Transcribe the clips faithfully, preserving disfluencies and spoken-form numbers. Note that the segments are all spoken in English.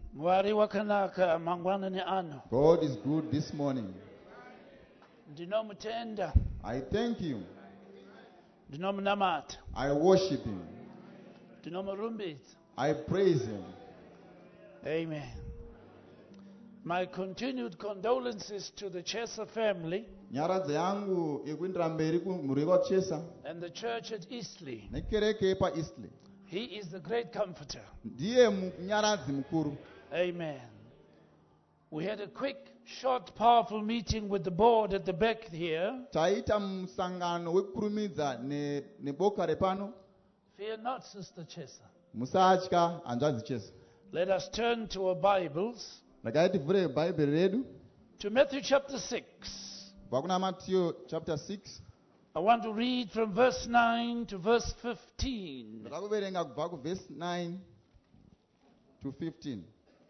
Mwari wakanaka mangwanani ano. God is good this morning. Ndinomutenda. I thank you. Ndinomunamata. I worship him. Ndinomurumbidza. I praise him. Amen. My continued condolences to the Chesa family Nyaradza yangu yekuendera mberi kumhuri vaChesa and the church at Eastleigh. nekereke paEastleigh. He is the great comforter. Ndiye munyaradzi mukuru. Amen. We had a quick, short, powerful meeting with the board at the back here. Taita musangano wekukurumidza ne- neboka repano. Fear not, Sister Chesa. Musatya hanzvadzi Chesa. Let us turn to our Bibles Regai tivhure bhaibheri redu to Matthew chapter six. kubva kuna Matiyo chapter six. I want to read from verse nine to verse fifteen. Ndoda kuverenga kubva kuvhesi nine to fifteen.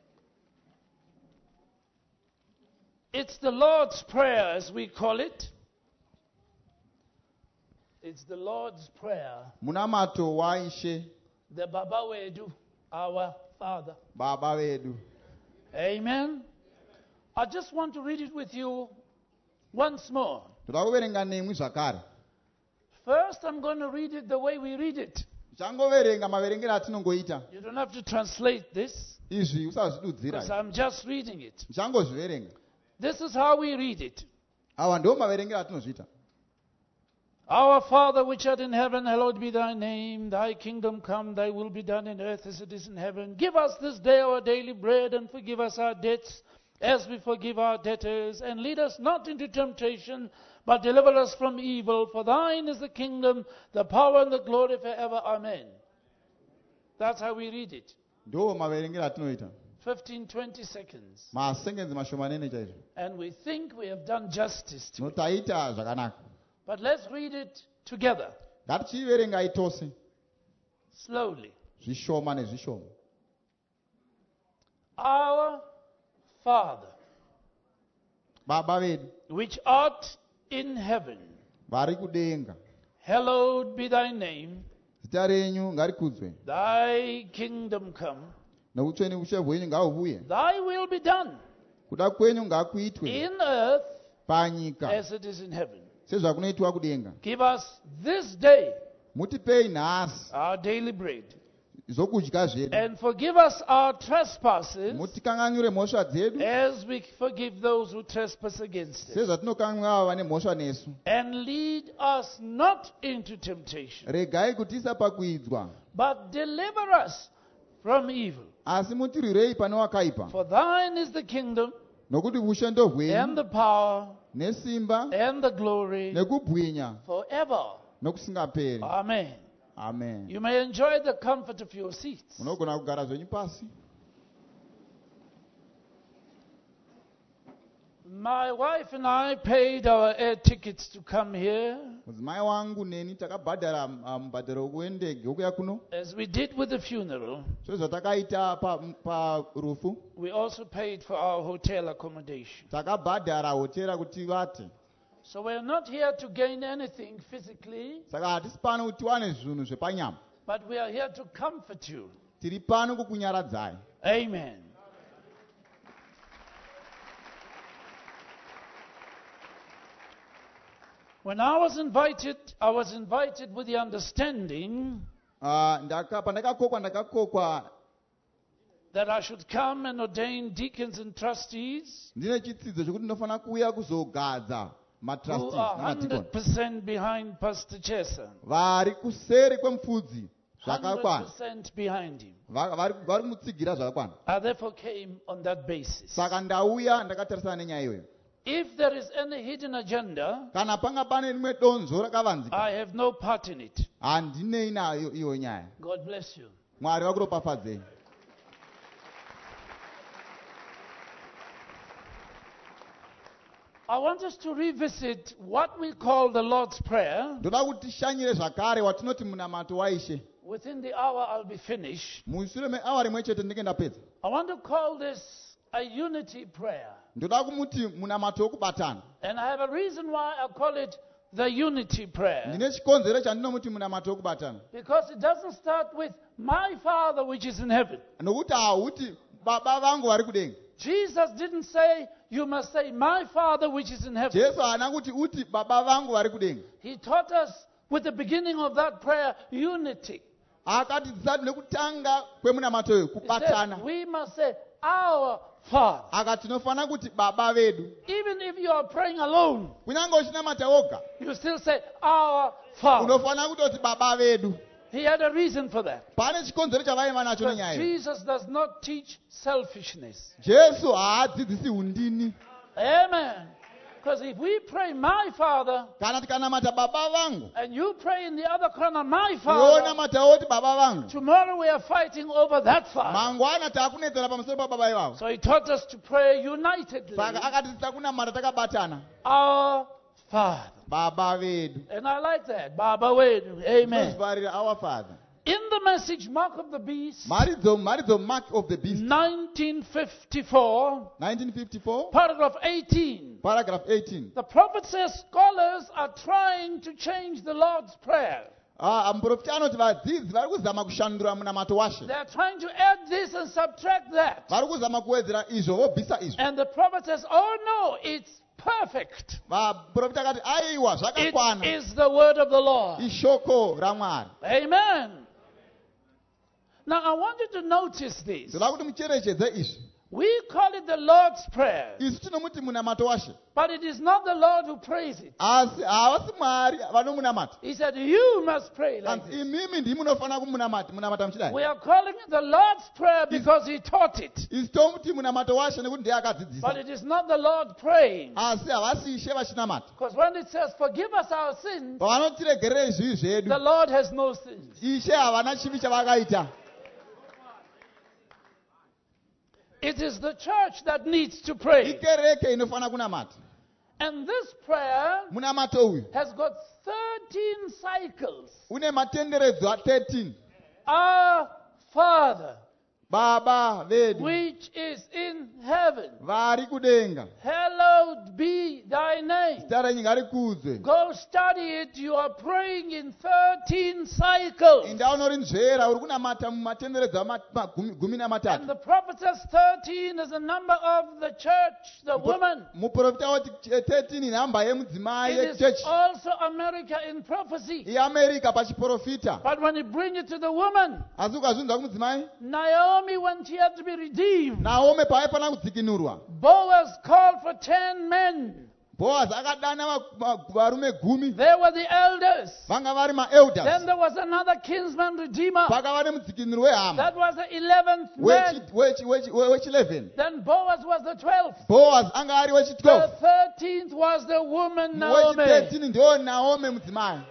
It's the Lord's Prayer, as we call it. It's the Lord's Prayer. Munamato waishe The Baba Wedu, our Father. baba vedu. Amen. I just want to read it with you once more. Ndoda kuverenga nemwi zvakare. First, I'm going to read it the way we read it. Changoverenga maverengero atinongoita. You don't have to translate this, Izvi usazvidudzira. because I'm just reading it. Changozviverenga. This is how we read it. Awa ndo maverengero atinozviita. Our Father which art in heaven, hallowed be thy name. Thy kingdom come, thy will be done in earth as it is in heaven. Give us this day our daily bread, and forgive us our debts as we forgive our debtors. And lead us not into temptation, but deliver us from evil. For thine is the kingdom, the power, and the glory forever. Amen. That's how we read it. Ndo maverengero atinoita. fifteen, twenty seconds. Masengenzi mashomanene chaizvo. And we think we have done justice to it. Notaita zvakanaka. But let's read it together, Ngatichiverengai tose. slowly. Zvishoma nezvishoma. Our Father, Baba vedu which art in heaven, vari kudenga. hallowed be thy name. Zita renyu ngarikudzwe. Thy kingdom come. Noutsvene ushe hwenyu ngahuuye. Thy will be done Kuda kwenyu ngakuitwe in earth panyika as it is in heaven. sezvakunoitwa kudenga. Give us this day Mutipei nhasi our daily bread. zvokudya zvedu. And forgive us our trespasses Mutikanganwire mhosva dzedu as we forgive those who trespass against us. sezvatinokanganwira ava vane mhosva nesu. And lead us not into temptation, Regai kutiisa pakuidzwa, but deliver us from evil. asi mutirwirei pane wakaipa. For thine is the kingdom, Nokuti ushe ndo and hwenyu the power, nesimba and the glory nekubwinya forever. nokusingaperi. Amen. Amen. You may enjoy the comfort of your seats. Munogona kugara zvenyu pasi. My wife and I paid our air tickets to come here, Mudzimai wangu neni takabhadhara ah, mubhadharo wendege wokuya kuno. as we did with the funeral. Sezvatakaita parufu We also paid for our hotel accommodation. takabhadhara hotera kuti vate. So we're not here to gain anything physically, Saka hatisi pano kuti tiwane zvinhu zvepanyama. but we are here to comfort you. Tiri pano kukunyaradzai. Amen. When I was invited, I was invited with the understanding Ah, ndaka- Pandakakokwa ndakakokwa that I should come and ordain deacons and trustees ndine chitsidzo chokuti ndinofanira kuuya kuzogadza who matrustees are namadikoni one hundred percent behind Pastor Chesa. vari kuseri kwemufudzi one hundred zvakakwana. percent behind him. Va- vari vari kumutsigira zvakakwana. I therefore came on that basis. Saka ndauya ndakatarisana nenyaya iyoyo. If there is any hidden agenda, Kana panga pane rimwe donzo rakavanzika, I have no part in it. handinei nayo iyo nyaya. God bless you. Mwari vakuropafadzei. I want us to revisit what we call the Lord's Prayer. Ndoda kuti tishanyire zvakare watinoti munamato waishe. Within the hour, I'll be finished. Mushure meawa rimwe chete ndinenge ndapedza. I want to call this a unity prayer. Ndoda kumuti munamato wokubatana. And I have a reason why I call it the unity prayer. Ndine chikonzero chandinomuti munamato wokubatana. Because it doesn't start with my Father which is in heaven. Nokuti hauti baba vangu vari kudenga. Jesus didn't say, you must say, my Father which is in heaven. Jesu haana kuti uti baba vangu vari kudenga. He taught us with the beginning of that prayer, unity. Akatidzisa nekutanga kwemunamato uyu He said, kubatana. we must say, our Father. Akati tinofana kuti baba vedu. Even if you are praying alone, Kunyange uchinamata woga, you still say, our Father. unofana kutoti baba vedu. He had a reason for that. Pane chikonzero chavaiva nacho Because nenyaya. Jesus does not teach selfishness. Jesu haadzidzisi undini. Amen. Because if we pray, my Father, Kana tikanamata baba vangu, and you pray in the other corner, my iwo Father, namata woti baba vangu. tomorrow we are fighting over that Father. Mangwana takunetsera pamusoro pa baba ivavo. So he taught us to pray unitedly. Saka akatidzisa kunamata takabatana. Our Father. Baba vedu. And I like that. Baba Wedu. Amen. Tinozvarira our Father. In the message, Mark of the Beast, Maridzo, maridzo mark of the beast. nineteen fifty-four, nineteen fifty-four, paragraph eighteen. paragraph eighteen. The prophet says scholars are trying to change the Lord's Prayer. Ah, muprofita anoti vadzidzi vari kuzama kushandura munamato washe. They're trying to add this and subtract that. Vari kuzama kuwedzera izvo vobvisa izvo. And the prophet says, oh no, it's perfect. Vaprofita akati aiwa It zvakakwana. is the word of the Lord. Ishoko raMwari. Amen. Now I want you to notice this. Ndoda kuti mucherechedze izvi. We call it the Lord's Prayer, Isu tinomuti munamato washe. but it is not the Lord who prays it. Asi havasi Mwari vanomunamata. He said, you must pray like Kanzi this. imimi ndimi munofana kumunamata munamata muchidai. We are calling it the Lord's Prayer because he taught it. Isu tomuti munamato washe nekuti ndiye But akadzidzisa. it is not the Lord praying. Asi havasi Ishe vachinamata. Because when it says, forgive us our sins, Pavanotiregerera izvi zvedu. the Lord has no sins. Ishe havana chivi chavakaita. It is the church that needs to pray. Ikereke inofana kunamata. And this prayer Munamato uyu has got thirteen cycles. une matenderedzwa thirteen. Our Father, Baba vedu which is in heaven, vari kudenga. hallowed be thy name. Zita renyu ngarikudzwe. Go study it. You are praying in thirteen cycles. Enda unorinzvera uri kunamata mumatenderedzwa ma- ma- gumi gumi And namatatu. the prophet says thirteen is the number of the church, the woman. Muprofita oti thirteen inhamba yemudzimai It is yechechi. also America in prophecy. IAmerika pachiprofita. But when you bring it to the woman, Asi ukazvinzwa kumudzimai, Naomi, when she had to be redeemed, Naome paaifana kudzikinurwa. Boaz called for ten men. Boaz akadana va- va- varume gumi. They were the elders. Vanga vari Then maelders. there was another kinsman redeemer. Pakava nemudzikinuri wehama. That was the eleventh man. wechieleven. Then Boaz was the twelfth. Boaz anga ari The wechitwelve. thirteenth was the woman Naomi. Wechithirteen ndo Naome mudzimai.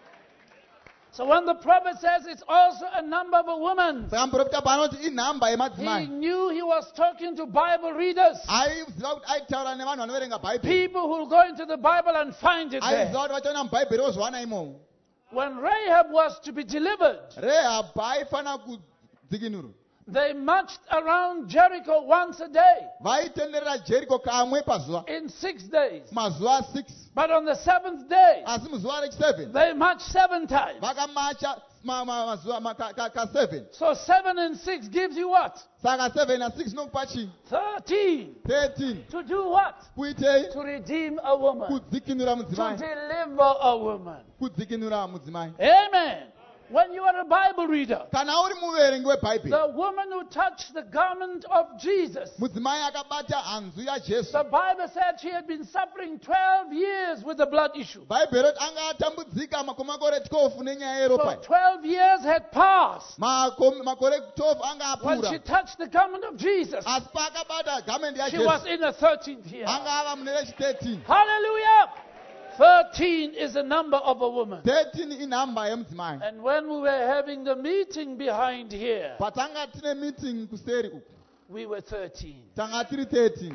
So when the prophet says it's also a number of a woman, Saka muprofita paanoti inhamba he yemadzimai. knew he was talking to Bible readers. Aiziva kuti aitaura nevanhu vanoverenga bhaibheri. People who will go into the Bible and find it there. Aiziva kuti vachaona mubhaibheri vozviwana imomo. When Rahab was to be delivered, Rehabha aifana kudzikinurwa. they marched around Jericho once a day Vaitenderera Jeriko kamwe pazuva. in six days. Mazuva six. But on the seventh day, Asi muzuva rechiseven. they marched seven times. Vakamacha ma- ma- mazuva ma- ka- ka ka seven. So seven and six gives you what? Saka seven na six nokupa chii? Thirteen. thirteen. To do what? Kuitei? To redeem a woman. Kudzikinura To mudzimai. deliver a woman. Kudzikinura mudzimai. Amen. When you are a Bible reader, Kana uri muverengi webhaibheri, the woman who touched the garment of Jesus, mudzimai akabata hanzu yaJesu. the Bible said she had been suffering twelve years with the blood issue. Bhaibheri roti anga atambudzika makore twelve nenyaya So yeropa. twelve years had passed Mako- makore twelve anga when she apfuura. touched the garment of Jesus. Asi paakabata gamendi She was yaJesu in her thirteenth year. anga ava mune vechi-thirteen. Hallelujah. thirteen is the number of a woman. thirteen inhamba yemudzimai. And when we were having the meeting behind here, Patanga tine meeting kuseri uku, we were thirteen. tanga tiri thirteen.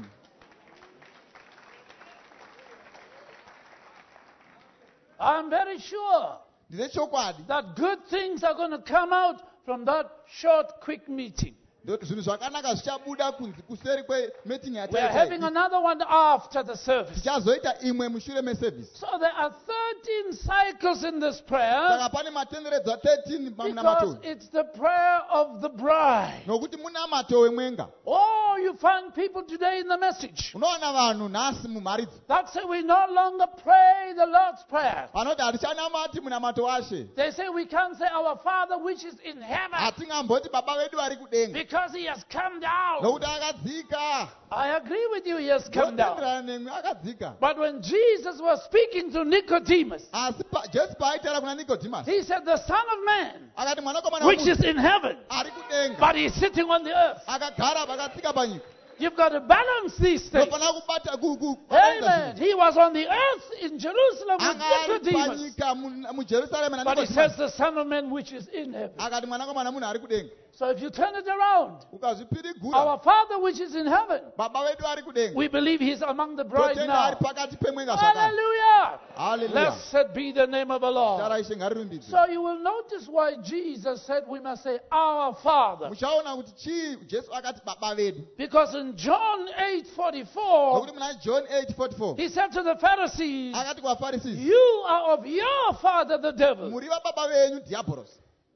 I'm very sure Ndine chokwadi that good things are going to come out from that short, quick meeting. Ndoti zvinhu zvakanaka zvichabuda kunzi kuseri kwemeeting We are having yataita. another one after the service. Tichazoita imwe mushure meservice. So there are thirteen cycles in this prayer Saka pane matenderedzwa thirteen because pamunamato. it's the prayer of the bride. Nokuti munamato wemwenga. Oh, you find people today in the message Unoona vanhu nhasi mumharidzi. that say we no longer pray the Lord's Prayer. Vanoti hatichanamati munamato washe. They say we can't say our Father which is in heaven Hatingamboti baba vedu vari kudenga. because he has come down. Nokuti akadzika. I agree with you, he has come down. Ndotenderana nemwe akadzika. But when Jesus was speaking to Nicodemus, Asi pa- Jesu paaitaura kuna Nicodemus. he said, the Son of Man, Akati mwanakomana which womunhu is in heaven, ari kudenga. but he's sitting on the earth. Akagara pakatsika panyika. You've got to balance these things. Unofana kubata ku- ku- Amen. He was on the earth in Jerusalem with Anga ari Nicodemus. panyika mu- mujerusarema But he naNicodemus. says the Son of Man which is in heaven. Akati mwanakomana munhu ari kudenga. So if you turn it around, Ukazvipirigura. our Father which is in heaven, Baba vedu ari kudenga. we believe he's among the bride Totenda ari now. pakati pemwenga zvakare. Hallelujah. Hallelujah. Blessed be the name of the Lord. Tara Ishe ngarirumbidzwe. So you will notice why Jesus said we must say our Father. Muchaona kuti chii Jesu akati baba vedu. Because in John eight forty-four, Nokuti muna John eight forty-four. he said to the Pharisees, Akati kuvaFarisi. you are of your father the devil. Muri vababa venyu diabolos.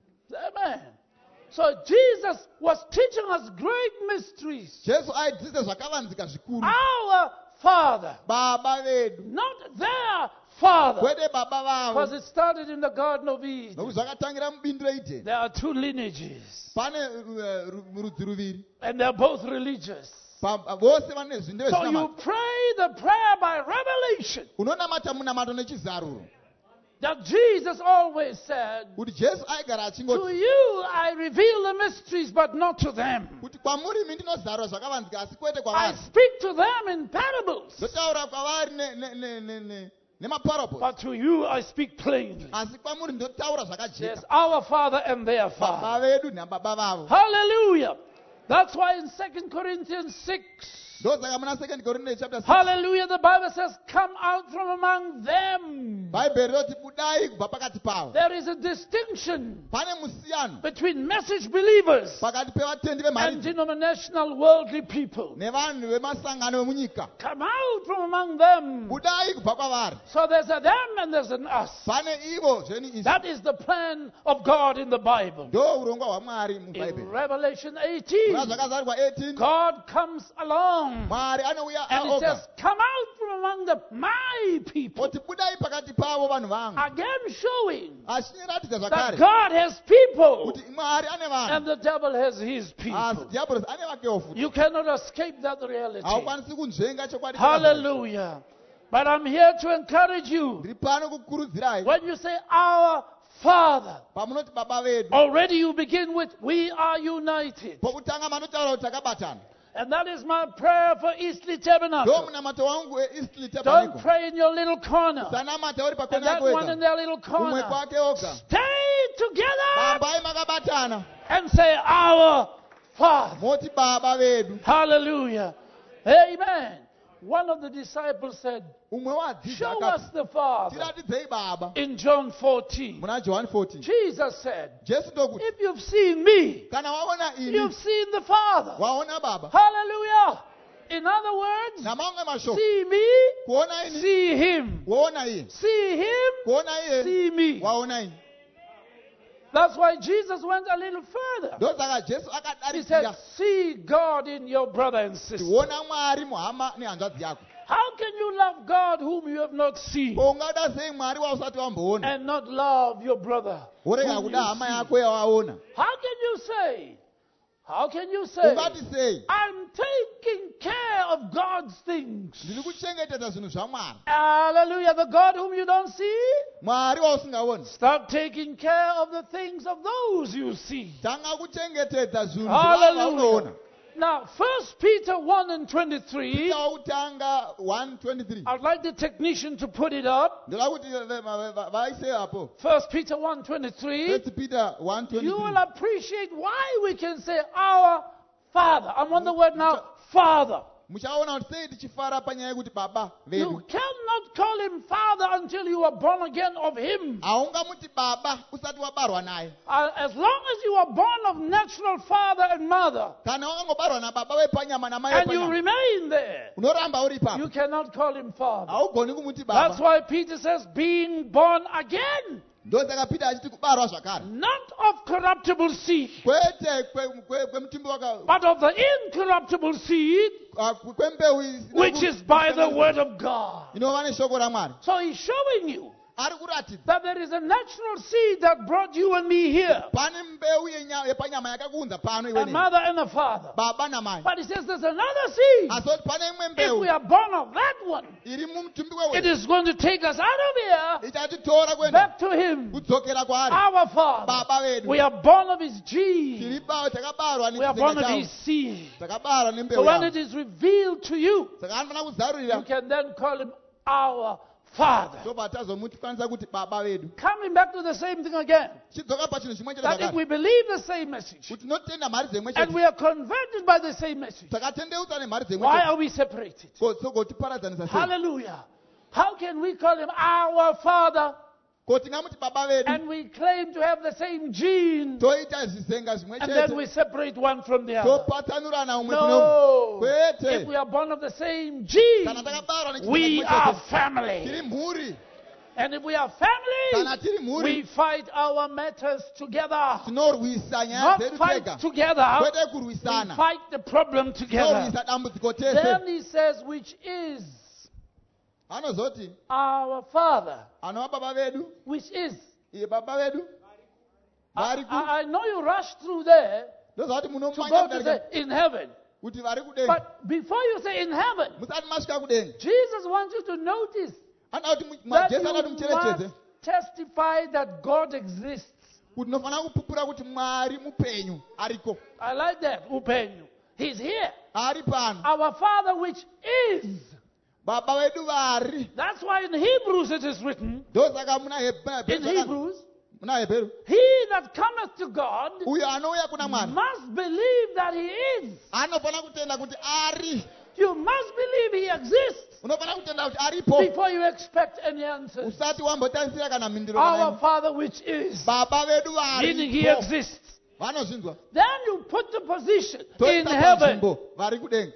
Amen. So Jesus was teaching us great mysteries. Jesu aidzidzisa zvakavanzika zvikuru. Our Father, Baba vedu. not their Father. Kwete baba Because vavo. it started in the Garden of Eden. Nokuti zvakatangira mubindu reIdeni. There are two lineages, Pane uh, ru- rudzi ruviri. and they're both religious. Pa- vose vane zvindeve So you zvinamata. pray the prayer by revelation Unonamata munamato nechizaruro. that Jesus always said, Kuti Jesu aigara to achingoti. you I reveal the mysteries, but not to them. Kuti kwamuri imi ndinozarura zvakavanzika asi kwete I kwavari. speak to them in parables, Ndotaura kwavari ne- ne- ne- ne- ne- nemaparables. but to you I speak plainly. Asi kwamuri ndotaura There's zvakajeka. our Father and their Father. Baba vedu nababa vavo. Hallelujah. That's why in Second Corinthians six, Ndosaka muna second Corinthians chapter six. hallelujah, the Bible says, come out from among them. Bhaibheri roti budai kubva pakati pavo. There is a distinction Pane musiyano between message believers pakati pevatendi and vemharidzi denominational worldly people. nevanhu vemasangano emunyika. Come out from among them. Budai kubva kwavari. So there's a them and there's an us. Pane ivo zveni izvi. That is the plan of God in the Bible. Ndo urongwa hwaMwari In mubhaibheri. Revelation eighteen, Muna zvakazarwa eighteen. God comes along Mwari anouya and he says, aoga. come out from among the my people. Oti budai pakati pavo vanhu vangu. Again showing Achinoratidza that zvakare God has people kuti Mwari ane and vanhu. the devil has his Asi people. diabolos ane vakewo futi. You cannot escape that reality. Haukwanisi kunzvenga chokwadi. Hallelujah. But I'm here to encourage you. Ndiri pano kukurudzirai. When you say our Father, Pamunoti baba vedu. already you begin with we are united. Pokutanga manotaura kuti takabatana. And that is my prayer for Eastleigh Ndo Tabernacle. munamato wangu weEastleigh Don't Tabernacle. pray in your little corner. Sanamata uri And pakona that yako one in wega. their little Umwe corner. kwake oga. Stay together Bambai makabatana. and say our Father. Moti baba vedu. Hallelujah. Amen. One of the disciples said, Umwe wadzidzi show us akati. the Father. Tiratidzei baba. In John fourteen, Muna John fourteen. Jesus said, Jesu ndokuti. if you've seen me, Kana waona you've ini. seen the Father. Waona baba. Hallelujah. In other words, Namamwe mashoko. see me, Kuona ini. see him. Waona iye. See him, Kuona iye. see me. Waona ini. That's why Jesus went a little further. Ndosaka Jesu He said, akadarikira. see God in your brother and sister. Kuona Mwari muhama nehanzvadzi yako. How can you love God whom you have not seen Ungada sei Mwari wausati wamboona. and not love your brother? Urega whom kuda you hama see? yako yawaona. How can you say, how can you say, Ungati sei. I'm taking care of God's things? Ndiri kuchengetedza zvinhu zvaMwari. Hallelujah. The God whom you don't see, Mwari wausingaoni. start taking care of the things of those you see. Tanga kuchengetedza zvinhu Hallelujah. zvaunoona. Now, First Peter one and twenty-three, Tautanga one twenty-three. I'd like the technician to put it up. Ndoda kuti va- va- va- vaise apo. First Peter one twenty-three. First Peter one You will twenty-three. appreciate why we can say our Father. I'm on the word now, Father. muchaona kuti sei tichifara panyaya yekuti baba You vedu. cannot call him Father until you are born again of him. Haungamuti baba usati wabarwa naye. Uh, as long as you are born of natural father and mother, Kana wakangobarwa nababa vepanyama namai and you vepanyama, remain there, unoramba uri you ipapo. cannot call him Father. Haugoni kumuti That's baba. why Peter says, being born again, Ndosaka Peter achiti kubarwa zvakare. not of corruptible seed, Kwete kwe- kwe- kwemutimbi waka but of the incorruptible seed, ah, kwembeu isina which ku- is by the word of God. inova neshoko raMwari. So he's showing you Ari kuratidza that there is a natural seed that brought you and me here, pane mbeu yenya- yepanyama yakakuunza pano a iwe neni. mother and a father. Baba namai. But he says there's another seed. Asi kuti pane imwe If mbeu we are born of that one, iri mumutumbi it wewe is going to take us out of here ichatitora kuenda back to him, kudzokera kwaari. our Father. Baba vedu We are born of his gene. tiri pao takabarwa We are born nechizenga of chavo. his seed. Takabarwa So nembeu when yavo. it is revealed to you, Saka anofana you kuzarurira. can then call him our Father. Ndobva tazomutikwanisa kuti baba vedu. Coming back to the same thing again, Chidzoka pachinhu chimwe chete that if zvakare. we believe the same message Kuti tinotenda mhari dzemwe and chete. we are converted by the same message, Takatendeutsa nemhari dzemwe why chete. are we separated? Ko- Soko tiparadzanisa sei? Hallelujah. How can we call him our Father Ko tingamuti baba vedu. and we claim to have the same gene Toita zvizenga zvimwe and then chete. we separate one from the other? Topatsanurana umwe kuno No. Kwete. If we are born of the same gene, Kana takabarwa nechizenga we chimwe are chete. family. Tiri mhuri. And if we are family, Kana tiri mhuri. we fight our matters together. Tinorwisa nyaya Not dzedu fight tega. together, Kwete we kurwisana. fight the problem together. Tinorwisa dambudziko Then tese. he says, which is Anozoti our Father, anova baba vedu. which is. Iye baba vedu. I, Vari ku. I I know you rush through there Ndozvati to munomanya go to kudarika say in heaven. kuti vari kudenga. But before you say in heaven, Musati masvika kudenga. Jesus wants you to notice Anoda kuti mu- that Jesu you anoti mucherechedze must testify that God exists. kuti nofana kupupura kuti Mwari mupenyu ariko. I like that, upenyu. He's here. Ari pano. Our Father which is. Baba vedu vari. That's why in Hebrews it is written, Ndosaka muna Hebrew. in Hebrews, Muna Hebrew. he that cometh to God Uyo anouya kuna Mwari. must believe that he is. Anofana kutenda kuti ari. You must believe he exists Unofana kutenda kuti aripo. before you expect any answers. Usati wambotarisira kana mhinduro Our kana. Father which is, Baba vedu meaning he vari. exists. Vanozvinzwa. Then you put the position in Toita heaven. panzvimbo vari kudenga.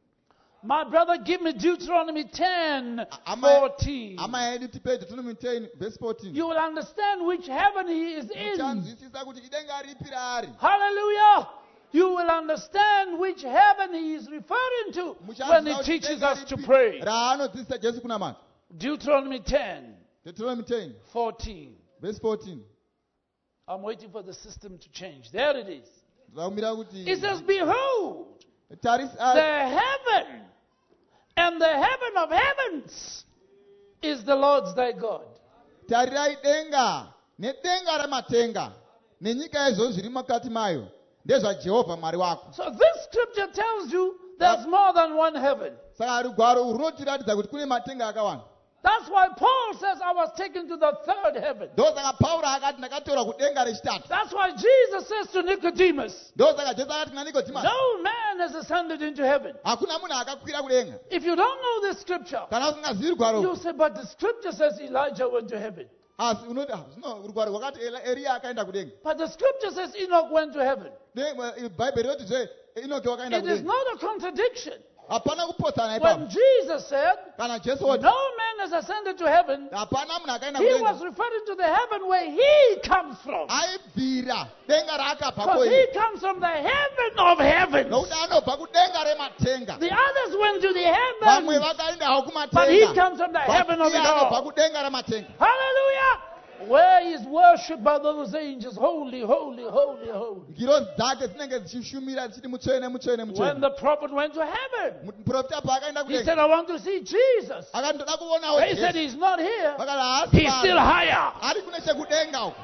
My brother, give me Deuteronomy ten, Ama- fourteen. Hama yedu tipe Deuteronomy ten verse fourteen. You will understand which heaven he is in. Muchanzwisisa kuti idenga ripi raari. Hallelujah. You will understand which heaven he is referring to when he Muchanzwisisa kuti teaches idenga us to ripi pray. raanodzidzisa Jesu kuna mani. Deuteronomy ten, Deuteronomy ten fourteen. verse fourteen. I'm waiting for the system to change. There it is. Zvaumira kuti It says, behold, tarisa the heaven and the heaven of heavens is the Lord's thy God. tarirai denga nedenga ramatenga nenyika yezvose zviri mukati mayo ndezvaJehovha Mwari wako. So this scripture tells you there's more than one heaven. Saka rugwaro urwu runotiratidza kuti kune matenga akawanda. That's why Paul says I was taken to the third heaven. Ndosaka Pauro akati ndakatorwa kudenga rechitatu. That's why Jesus says to Nicodemus, Ndosaka Jesu akati kuna Nicodemus, no man has ascended into heaven. hakuna munhu akakwira kudenga. If you don't know this scripture, Kana usingazivi rugwaro you say, but the scripture says Elijah went to heaven. asi unoti ah, zvino rugwaro rwakati Eli- Eliya akaenda kudenga. But the scripture says Enoch went to heaven. Ne- eh, Bhaibheri roti zve Enoki wakaenda It is kudenga. not a contradiction. Hapana kupotsana When ipapo. Jesus said, Kana Jesu no wati man has ascended to heaven, hapana munhu akaenda he was kudenga. referring to the heaven where he comes from. Aibvira denga raakabva Because koiri. he comes from the heaven of heavens. Nokuti anobva kudenga rematenga. The others went to the Vamwe heavens, vakaendawo but he kumatenga. comes from the heaven of it Iye anobva all. kudenga rematenga. Hallelujah! Where is worshipped by those angels, holy, holy, holy, holy. Ngiro dzake dzinenge dzichishumira dzichiti mutsvene mutsvene When mutsvene. the prophet went to heaven, Muprofita paakaenda he kudenga said, I want to see Jesus. akati ndoda kuonawo They said Jesu. he's not here. Vakati He's still haasi higher. ari kune chekudenga uko.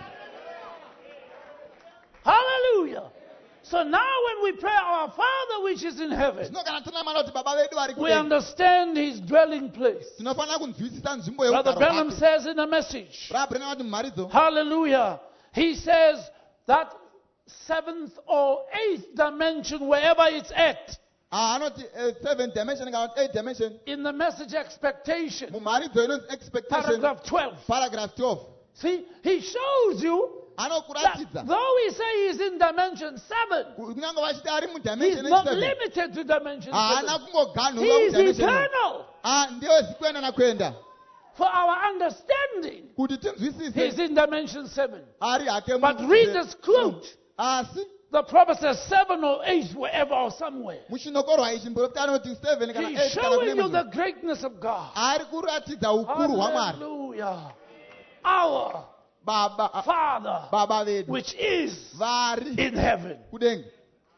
Hallelujah. So now when we pray our Father which is in heaven, Zvino kana tinamana kuti baba vedu vari we kudenga understand his dwelling place. tinofanira kunzwisisa nzvimbo Brother yeugaro Branham hwake. says in a message, Rabhurena vati mumharidzo hallelujah, he says that seventh or eighth dimension, wherever it's at, Ah, anoti eh, seven dimension kana kuti eight dimension. In the message expectation, Mumharidzo inonzi expectation. paragraph twelve. Paragraph twelve. See, he shows you that Anokuratidza. though he say he's in dimension seven, Kunyange vachiti ari he's mudimension not seven. limited to dimension Haana seven. kungoganhurwa He is mudimension. eternal. Ah, ndiyewezi kuenda nakuenda. For our understanding, Kuti he's tinzwisise in dimension seven. ari hake But mu- read this quote. Asi The prophet says seven or eight, wherever or somewhere. muchinokorwa ichi muprofita anoti seven kana He's eight kana showing kune you munhu. the greatness of God. Ari kuratidza ukuru hwaMwari. Hallelujah. Our Baba ah, Father, baba vedu which is vari in heaven. kudenga.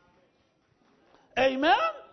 Amen?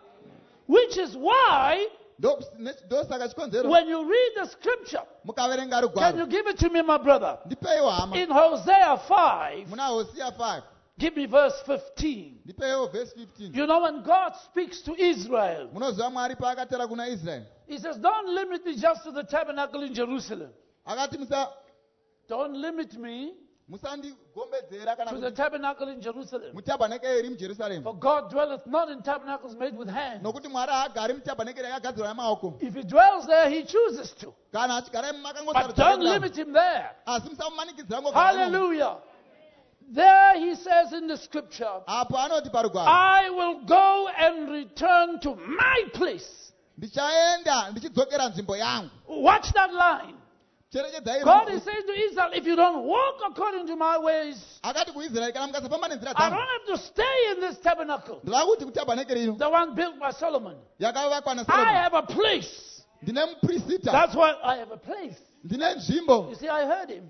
Which is why, Ndo- ne- ndosaka chikonzero when you read the scripture, mukaverenga can you rugwaro. give it to me, my brother? Ndipeiwo hama. In Hosea five, Muna Hosea five. give me verse fifteen. Ndipeiwo verse fifteen. You know, when God speaks to Israel, Munoziva Mwari paakatera kuna Israel. he says, don't limit me just to the tabernacle in Jerusalem. Akati musa Don't limit me musandigombedzera kana to the kuti tabernacle in Jerusalem. mutabhanekeri iri muJerusarema. For God dwelleth not in tabernacles made with hands. Nokuti Mwari haagari mutabhanekeri yakagadzirwa nemaoko. If he dwells there, he chooses to. Kana achigara But don't limit him there. asi musamumanikidzira ngogara imomo. Hallelujah. There he says in the scripture, Apo anoti parugwaro, I will go and return to my place. ndichaenda ndichidzokera nzvimbo yangu. Watch that line. Cherechedzai God iri- is saying to Israel, if you don't walk according to my ways, akati kuIsraeri kana mukasafamba nenzira I dzangu don't have to stay in this tabernacle, ndava kuti kutabhanekeri ino the one built by Solomon. yakavakwa I naSolomoni. have a place. Ndine muprista, That's why I have a place. ndine nzvimbo. You see, I heard him.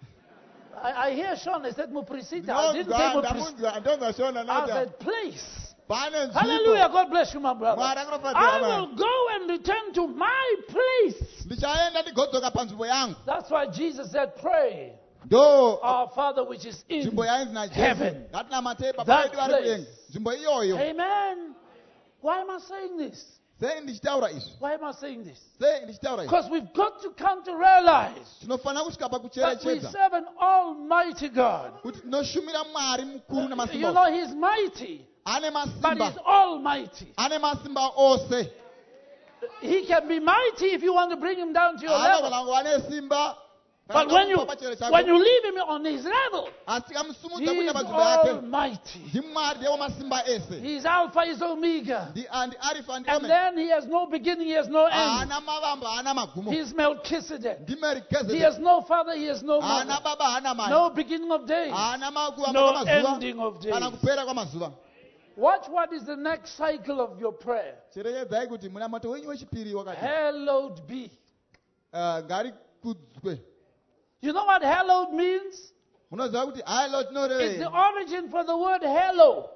I, I hear Sean, he said Muprisita. I didn't say Ndinonzwa- Muprisita. ndamunzwa- ndonzwa Shona I nota. said place. Pane nzvimbo. Hallelujah. God bless you, my brother. Mwari akanofadzira I vanhu. will go and return to my place. Ndichaenda ndigodzoka panzvimbo yangu. That's why Jesus said, pray, Ndo our Father which is in nzvimbo yainzi naJesu. heaven. Ngatinamatei baba That vedu vari place. kudenga. Nzvimbo iyoyo. Amen. Why am I saying this? Sei ndichitaura izvi? Why am I saying this? Sei ndichitaura izvi? Because we've got to come to realize Tinofanira kusvika that we pakucherechedza serve an almighty God. kuti tinoshumira Mwari mukuru You nemasimba. know, he's mighty, Ane but masimba. he's almighty. Ane masimba ose. He can be mighty if you want to bring him down to your level. Anogona kuva nesimba. But kana when you, kumupa pachero chako. when you leave him on his level, Asi tikamusumudza he kuenda is panzvimbo yake. almighty. NdiMwari ndiye wamasimba ese. He's Alpha, he's Omega. Ndi andi Alpha ndi And Omega. then he has no beginning, he has no end. Haana mavambo, haana magumo. He's Melchizedek. Ndi He Melchizedek. has no father, he has no Haana mother. baba, haana mai. No beginning of days, Haana makuva no kwamazuva. ending of days. Kana kupera kwamazuva. Watch what is the next cycle of your prayer. Cherechedzai kuti munamoto wenyu wechipiri wakati Hallowed be. eh, ngarikudzwe. You know what hallowed means? Munoziva kuti halo It's the tinoreva origin for the word hello.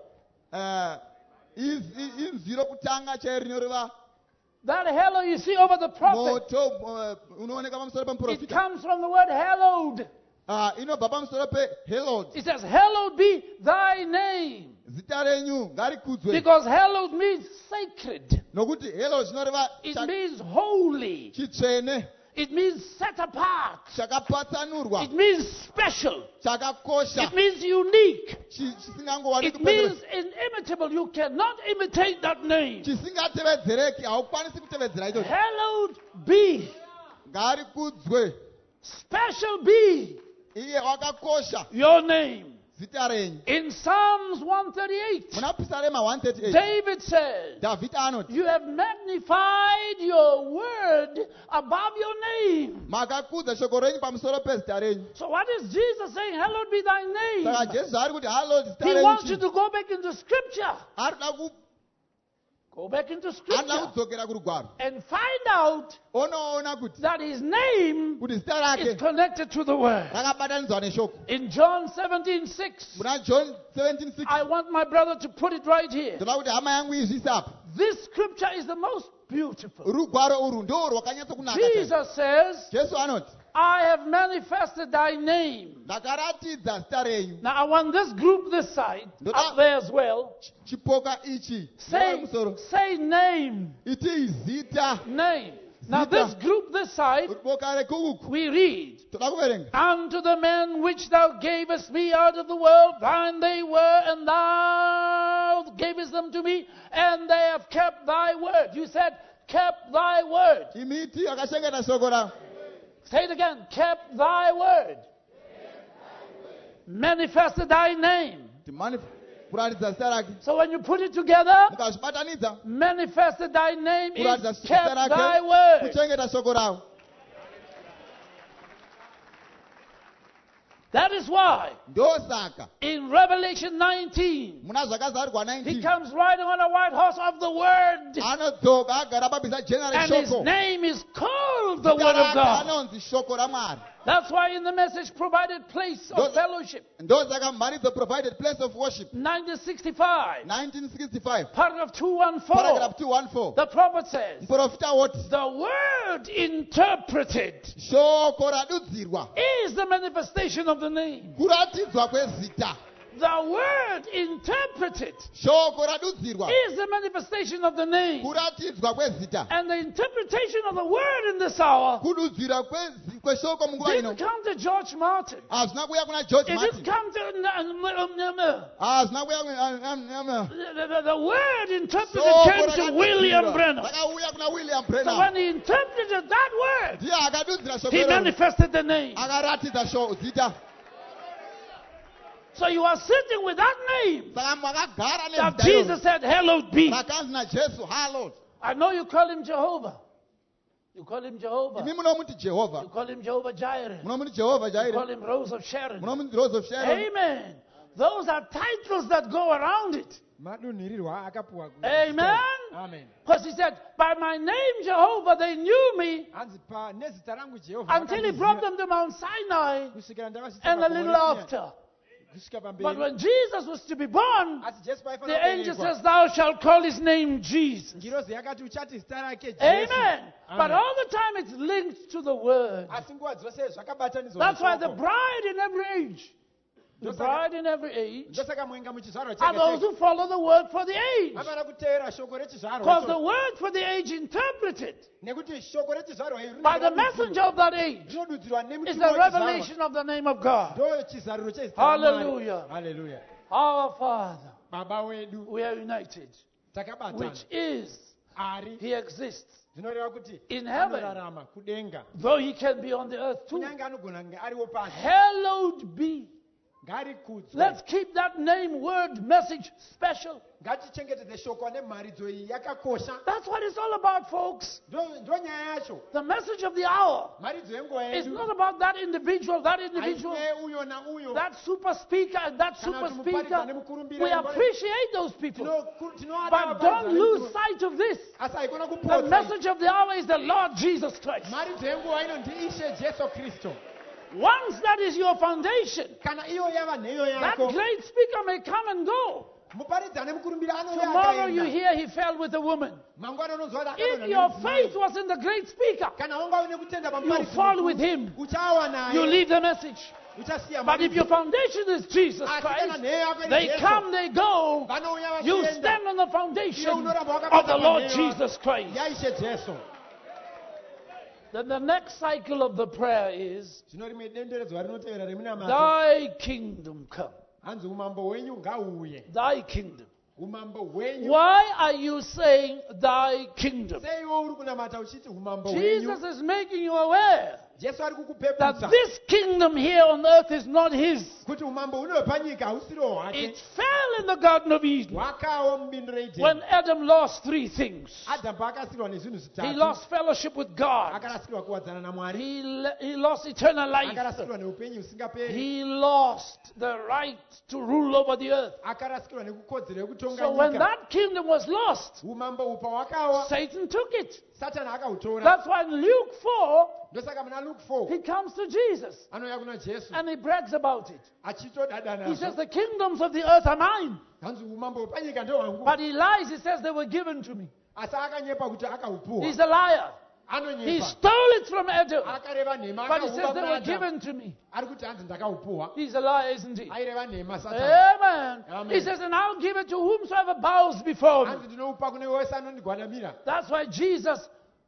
inzwi rokutanga chairo rinoreva That hello you see over the prophet, moto eh, unooneka pamusoro it pamuprofita. comes from the word hallowed. Ah, inobva pamusoro peHelod. It says, hallowed be thy name. Zita renyu ngarikudzwe. Because hallowed means sacred. Nokuti Helod zvinoreva It cha- means holy. chitsvene, It means set apart. chakapatsanurwa, It means special. chakakosha, It means unique. chi- chisingangowani It kupedzera- means inimitable. You cannot imitate that name. chisingatevedzereki. Haukwanisi kutevedzera icho. Hallowed be. Ngarikudzwe Special be iye wakakosha your name. zita renyu. In Psalms one thirty-eight, Muna Psalm one thirty-eight, David says, David anoti you have magnified your word above your name. makakudza shoko renyu pamusoro pezita renyu. So what is Jesus saying? Hallowed be thy Saka name. Jesu ari kuti halo zita He renyu wants you chi- to go back into scripture. ari kuda ku- Go back into anoda scripture kudzokera kurugwaro and find out onoona kuti that his name kuti zita is rake connected to the word. rakabatanidzwa neshoko. In John seventeen six, Muna John seventeen six, I want my brother to put it right here. ndoda kuti hama yangu izvise apa. This scripture is the most beautiful. Rugwaro urwu ndo rwakanyatsokunaka chaizvo. Jesus says, Jesu anoti I have manifested thy name. ndakaratidza zita renyu. Now I want this group this side, up there as well. Chipoka ichi Say, musoro say name. iti zita Name. Now Zita. this group, this side, Kuti boka rekuuku we read, toda kuverenga. unto the men which thou gavest me out of the world, thine they were, and thou gavest them to me, and they have kept thy word. You said, kept thy word. Imiti akachengeta shoko rako. Say it again, kept thy word. Manifested thy name. Timani kuratidza zita rake. So when you put it together, Mukazvibatanidza manifested thy name is kuratidza zita kept thy rake. word. Kuchengeta shoko rako. That is why Ndosaka in Revelation nineteen, muna zvakazarurwa he nineteen. comes riding on a white horse of the word. Anodzoka agara pabhiza jena And his reshoko. name is called the Zita Word of rake God. anonzi shoko raMwari. That's why in the message provided place of Those- fellowship, Ndosaka Mharidzo provided place of worship. nineteen sixty-five, nineteen sixty-five. paragraph two one four, Paragraph two fourteen. the prophet says, Muprofita woti the word interpreted shoko radudzirwa is the manifestation of the name. kuratidzwa kwezita. The word interpreted Shoko radudzirwa is the manifestation of the name. kuratidzwa kwezita. And the interpretation of the word in this hour Kududzira kwezi- kweshoko munguva ino didn't come to George Martin. hazvina kuuya kuna George It Martin. didn't come to the, Hazvina kuuya kuna the, the word interpreted shoko came to William rakadudzirwa Brenham. rakauya kuna William So Brenham. when he interpreted that word, Ndiye akadudzira shoko he iroro. manifested the name. Akaratidza shoko zita. So you are sitting with that name Saka mwakagara that nezita Jesus iroro. said, hallowed be. Rakanzi naJesu hallowed. I know you call him Jehovah. You call him Jehovah. Imi munomuti You Jehovah. call him Jehovah Jireh. Munomuti Jehovah You Jireh. call him Rose of Sharon. Munomuti Rose of Sharon. Amen. Those are titles that go around it. madunhirirwa akapuwa ku- Amen. Amen. Because he said, by my name Jehovah, they knew me Hanzi pa nezita rangu Jehovah until he vakandiziva brought them to Mount Sinai kusvikira ndavasvitsa and a pagomo little reSinai. after. Kusvika But pamberi when Jesus was to be born, asi Jesu paifanira the angel kuberekwa. says, thou shalt call his name Jesus. Ngirozi yakati uchati zita rake Jesu. Amen. But Amen. all the time it's linked to the word. asi nguva dzose zvakabatanidzwa That's why the neshoko. bride in every age, the Ndosaka- bride in every age, ndosaka mwenga muchizvarwa are those chete who follow the word for the age. vanofana kuteera shoko rechizvarwa Because the icho. word for the age interpreted nekuti shoko rechizvarwa iri by the messenger of that age rinodudzirwa is nemutumwa the wechizvarwa. revelation of the name of God. ndo chizaruro chezita Hallelujah. raMwari. Hallelujah. Our Father, Baba wedu we are united, takabatana which is, ari he exists. zvinoreva kuti In heaven. anorarama kudenga Though he can be on the earth too. kunyange anogona kunge ariwo pasi Hallowed be. ngarikudzwe Let's keep that name, word, message special. ngatichengetedze shoko nemharidzo iyi yakakosha. That's what it's all about, folks. Ndo ndo nyaya yacho. The message of the hour Mharidzo yenguva is yedu not about that individual, that individual, haine uyo nauyo. that super speaker and that Kana super kuti muparidza speaker. nemukurumbira We imba- appreciate those people. Tino- tinoada But vaparidza don't lose nemukurumbira. sight of this. Asi haikona The kupotsa. message of the hour is the Lord Jesus Christ. Mharidzo yenguva ino ndiishe Jesu Kristu. Once that is your foundation, Kana iyo yava nheyo that yako. great speaker may come and go. Muparidza nemukurumbira anouya Tomorrow you akaenda. hear he fell with a woman. Mangwana unonzwa kuti If akadonha your nemudzimai. faith was in the great speaker, Kana wanga une kutenda you pamuparidzi fall mukuru, with him. uchawa naye. You leave the message. Uchasiya But if mharidzo. your foundation is Jesus Asi kana Christ, nheyo yako iri they Jesu. come, they go. Vanouya You vachienda. stand on the foundation Iwe unoramba of the wakabata Lord panheyo Jesus Christ. yaishe Jesu. Then the next cycle of the prayer is, Zvino rimwe denderedzwa rinotevera remunamato. thy kingdom come. Hanzi umambo hwenyu ngauye. Thy kingdom. Umambo hwenyu. Why are you saying thy kingdom? Sei iwe uri kunamata uchiti umambo Jesus hwenyu. is making you aware Jesu ari that kukupeputsa this kingdom here on earth is not his. kuti umambo huno hwepanyika hausiro hwake. It fell in the Garden of Eden Hwakawo mubindu reIdheni. when Adam lost three things. Adhamu paakasirwa nezvinhu He zvitatu. lost fellowship with God. Akarasirwa kuwadzana naMwari. He, le- he lost eternal life. Akarasirwa neupenyu husingaperi. He lost the right to rule over the earth. Akarasirwa nekukodzero yekutonga So when nyika. that kingdom was lost, Umambo upa hwakawa. Satan took it. Satani akahutora. That's why in Luke four, Ndosaka muna Luke four. he comes to Jesus Anouya kuna Jesu. and he brags about it. Achitodada He says, nazvo. the kingdoms of the earth are mine. Hanzi umambo hwepanyika ndohwangu. But he lies. He says they were given to me. Asi akanyepa kuti akahupuwa. He's a liar. He Anonyepa. stole it from Adam. Akareva nhema But he says akahupa they were kuna Adamu. given to me. Ari kuti hanzi ndakahupuwa. He's a liar, isn't he? Aireva nhema Satani. Amen. Amen. He says, and I'll give it to whomsoever bows before me. Hanzi ndinoupa kune wese anondigwadamira. That's why Jesus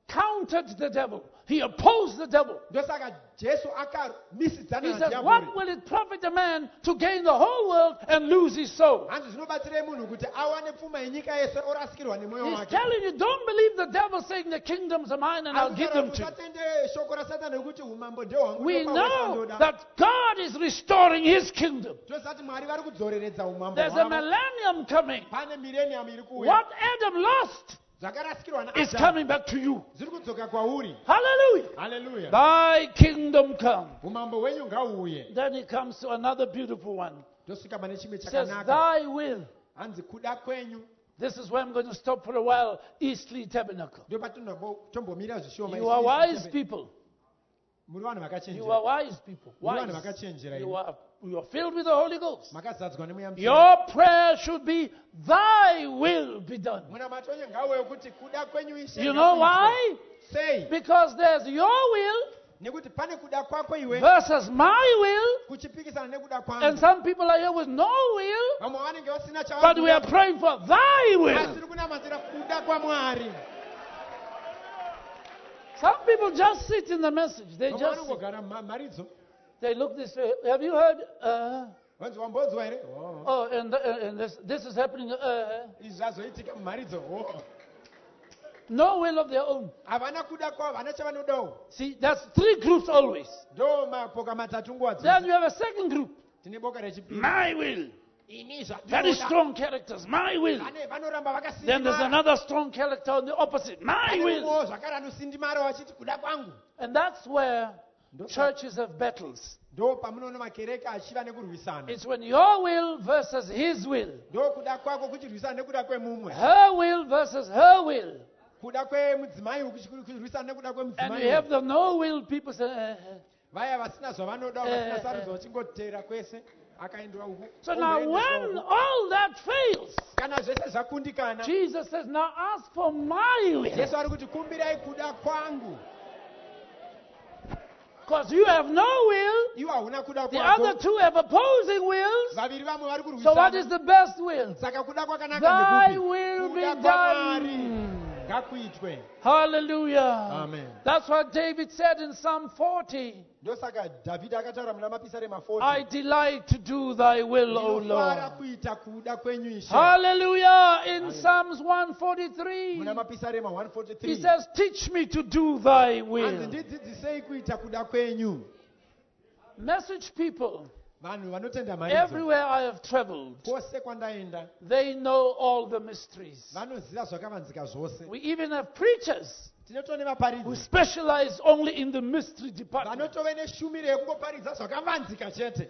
countered the devil. He opposed the devil. ndosaka jesu akamisidzana He says, nadhiabhori. what will it profit a man to gain the whole world and lose his soul? hanzi zvinobatsirei munhu kuti awane pfuma yenyika yese orasikirwa nemwoyo He's wake. telling you, don't believe the devil saying the kingdoms are mine and I'll give them to you. usatende shoko rasatani rekuti umambo ndehwangu We ndopa know wesandoda. that God is restoring his kingdom. tosati mwari vari kudzoreredza umambo There's a hwavo. millennium coming. pane millennium iri kuuya. What Adam lost zvakarasikirwa is naAdamu coming back to you. zviri kudzoka kwauri. Hallelujah. haleluya. Thy kingdom come. umambo hwenyu ngauye. Then he comes to another beautiful one. tosvika pane chimwe It says, chakanaka. thy will. hanzi kuda kwenyu. This is where I'm going to stop for a while. Eastleigh Tabernacle. ndo patinombomira zvishoma. You are wise people. muri vanhu You are vakachenjera. wise people. muri vanhu Wise. vakachenjera. You imi. are, you are filled with the Holy Ghost. makazadzwa nemweya mutsvene. Your prayer should be, thy will be done. munamato wenyu ngauye kuti kuda kwenyu ishe You know ngakuitwe. why? sei? Because there's your will nekuti pane kuda kwako iwe versus my will. kuchipikisana nekuda And kwangu. some people are here with no will. vamwe vanenge vasina But we are chavari praying for thy will. tiri kunamadzira kuda kwamwari. Some people just sit in the message. They vamwe just sit. vanongogara ma- maridzo. They look this way. Have you heard? Uh, vanzi wambonzwa here. Oh. oh, and, uh, and this, this is happening. Uh, izvi zvazoitika mumaridzo. Oh. no will of their own. havana kuda kwavo, havana chavanodawo. See, that's three groups always. ndo mapoka matatu nguva Then dzose. you have a second group. tine boka rechipiri. My will. ini Very zvandinoda. strong characters. My will. Vane- vanoramba Then there's vakasimara. another strong character on the opposite. My will. Vanewo zvakare anosindimara vachiti kuda kwangu. And that's where Ndo- churches have battles. ndo pamunoona makereke achiva nekurwisana. It's when your will versus his will. ndo kuda kwako kuchirwisana nekuda kwemumwe. Her will versus her will. kuda kwemudzimai kuchirwisana nekuda And we have kwemudzimai. the no will people say, uh, uh. vaya vasina zvavanoda Eh, vasina eh. sarudzo vachingotera kwese akaendwa uku. So now when all that fails, kana zvese zvakundikana, Jesus says, now ask for my will. jesu ari kuti kumbirai kuda kwangu. Because you have no will. iwo hauna kuda The other kwako. two have opposing wills. vaviri vamwe vari So what is kurwisana. the best will? saka kuda kwakanaka Thy ndekupi? will be Kuda kwamwari done. ngakuitwe. Hallelujah. Amen. That's what David said in Psalm forty. ndosaka dhavhidhi akataura muna mapisarema forty. I delight to do thy will, O ndinofara Lord. kuita kuda kwenyu ishe. Hallelujah. In Psalms one forty-three, muna mapisarema one forty-three. he says, teach me to do thy hanzi will. ndidzidzisei kuita kuda kwenyu. Message people, vanhu vanotenda maridzo everywhere I have traveled, kwose kwandaenda they know all the mysteries. vanoziva zvakavanzika zvose. We even have preachers tinotova who nevaparidzi specialize only in the mystery department. vanotove neshumiro yekungoparidza zvakavanzika chete.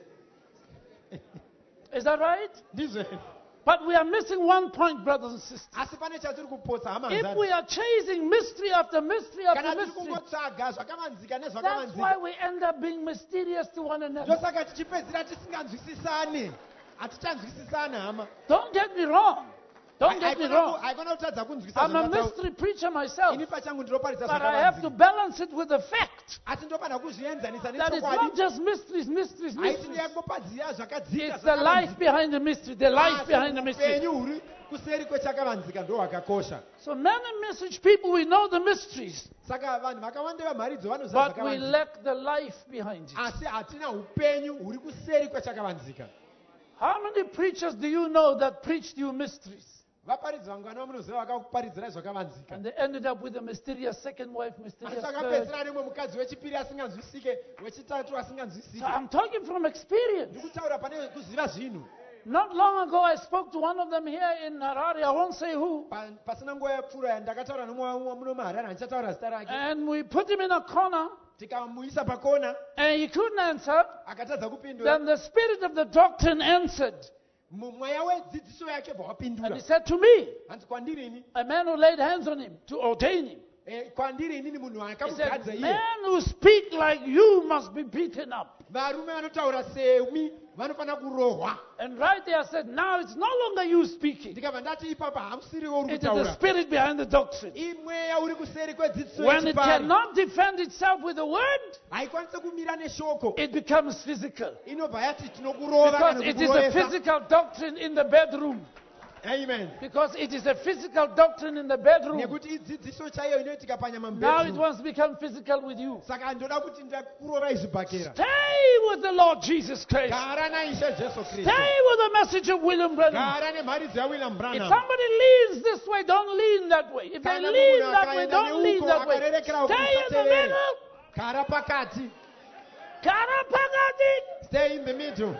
Is that right? ndizvo. But we are missing one point, brothers and sisters. asi pane chatiri kupotsa hama If nzani. we are chasing mystery after mystery kana after tiri mystery, kungotsvaga zvakavanzika that's why nezvakavanzika we end up being mysterious to one another. ndosaka tichipedzira tisinganzwisisani. hatichanzwisisani hama. Don't get me wrong. Don't get me wrong. haikona kutadza kunzwisa I'm a zvandataura. mystery preacher myself, ini pachangu ndinoparidza but I have to zvakavanzika. balance it with the fact asi ndofanira kuzvienzanisa that it's nechokwadi. not just mysteries, mysteries, haiti mysteries. ndeyangopadziya zvakadzika It's the life behind the mystery, the life behind the mystery. upenyu huri kuseri kwechakavanzika ndo hwakakosha. So many message people, we know the mysteries, saka vanhu vakawanda vamharidzo vanoziva but we zvakavanzika lack the life behind it. asi hatina upenyu huri kuseri kwechakavanzika. How many preachers do you know that preached you mysteries? vaparidzi vangwana vamunoziva vakakuparidzirai zvakavanzika. And they ended up with a mysterious second wife, asi mysterious third. vakapedzera nemwe mukadzi wechipiri asinganzwisike, wechitatu So asinganzwisike. I'm talking from experience. ndikutaura pane kuziva zvinhu. Not long ago, I spoke to one of them here in Harare. I won't say who. Pa- pasina nguva yapfuura ndakataura nomumwe muno muharare handichataura zita rake. And we put him in a corner, tikamuisa pakona and he couldn't answer. akatadza kupindura. Then the spirit of the doctrine answered. Mu- mweya wedzidziso yake bva And wapindura. he said to me, hanzi kwandiri ini a man who laid hands on him to ordain him. eh, kwandiri inini munhu He akamugadza said, iye. men who speak like you must be beaten up. varume vanotaura semi vanofanira kurohwa. And right there I said, now it's no longer you speaking. ndikabva ndati ipapa hamusiriwo uri It is the kutaura. spirit behind the doctrine. imweya uri kuseri kwedzidziso When it yechipari. cannot defend itself with the word, haikwanisi kumira neshoko. it becomes physical. inobva yati tinokurova Because kana it is a kukuroesa. physical doctrine in the bedroom. Amen. Because it is a physical doctrine in the bedroom. Nekuti idzidziso chaiyo inoitika panyama Now it mbedroom. wants to become physical with you. Saka ndoda kuti ndakurova izvibhakera. Stay with the Lord Jesus Christ. Gara naishe Jesu Kristu. Stay with the message of William Branham. Gara nemharidzo yaWilliam If Branham. somebody leans this way, don't lean that way. If they Kana lean munhu that way, akaenda don't lean neuko, that way. akarerekera uko, Stay in the musatevere. middle. Gara pakati. Kara pakati. Stay in the middle.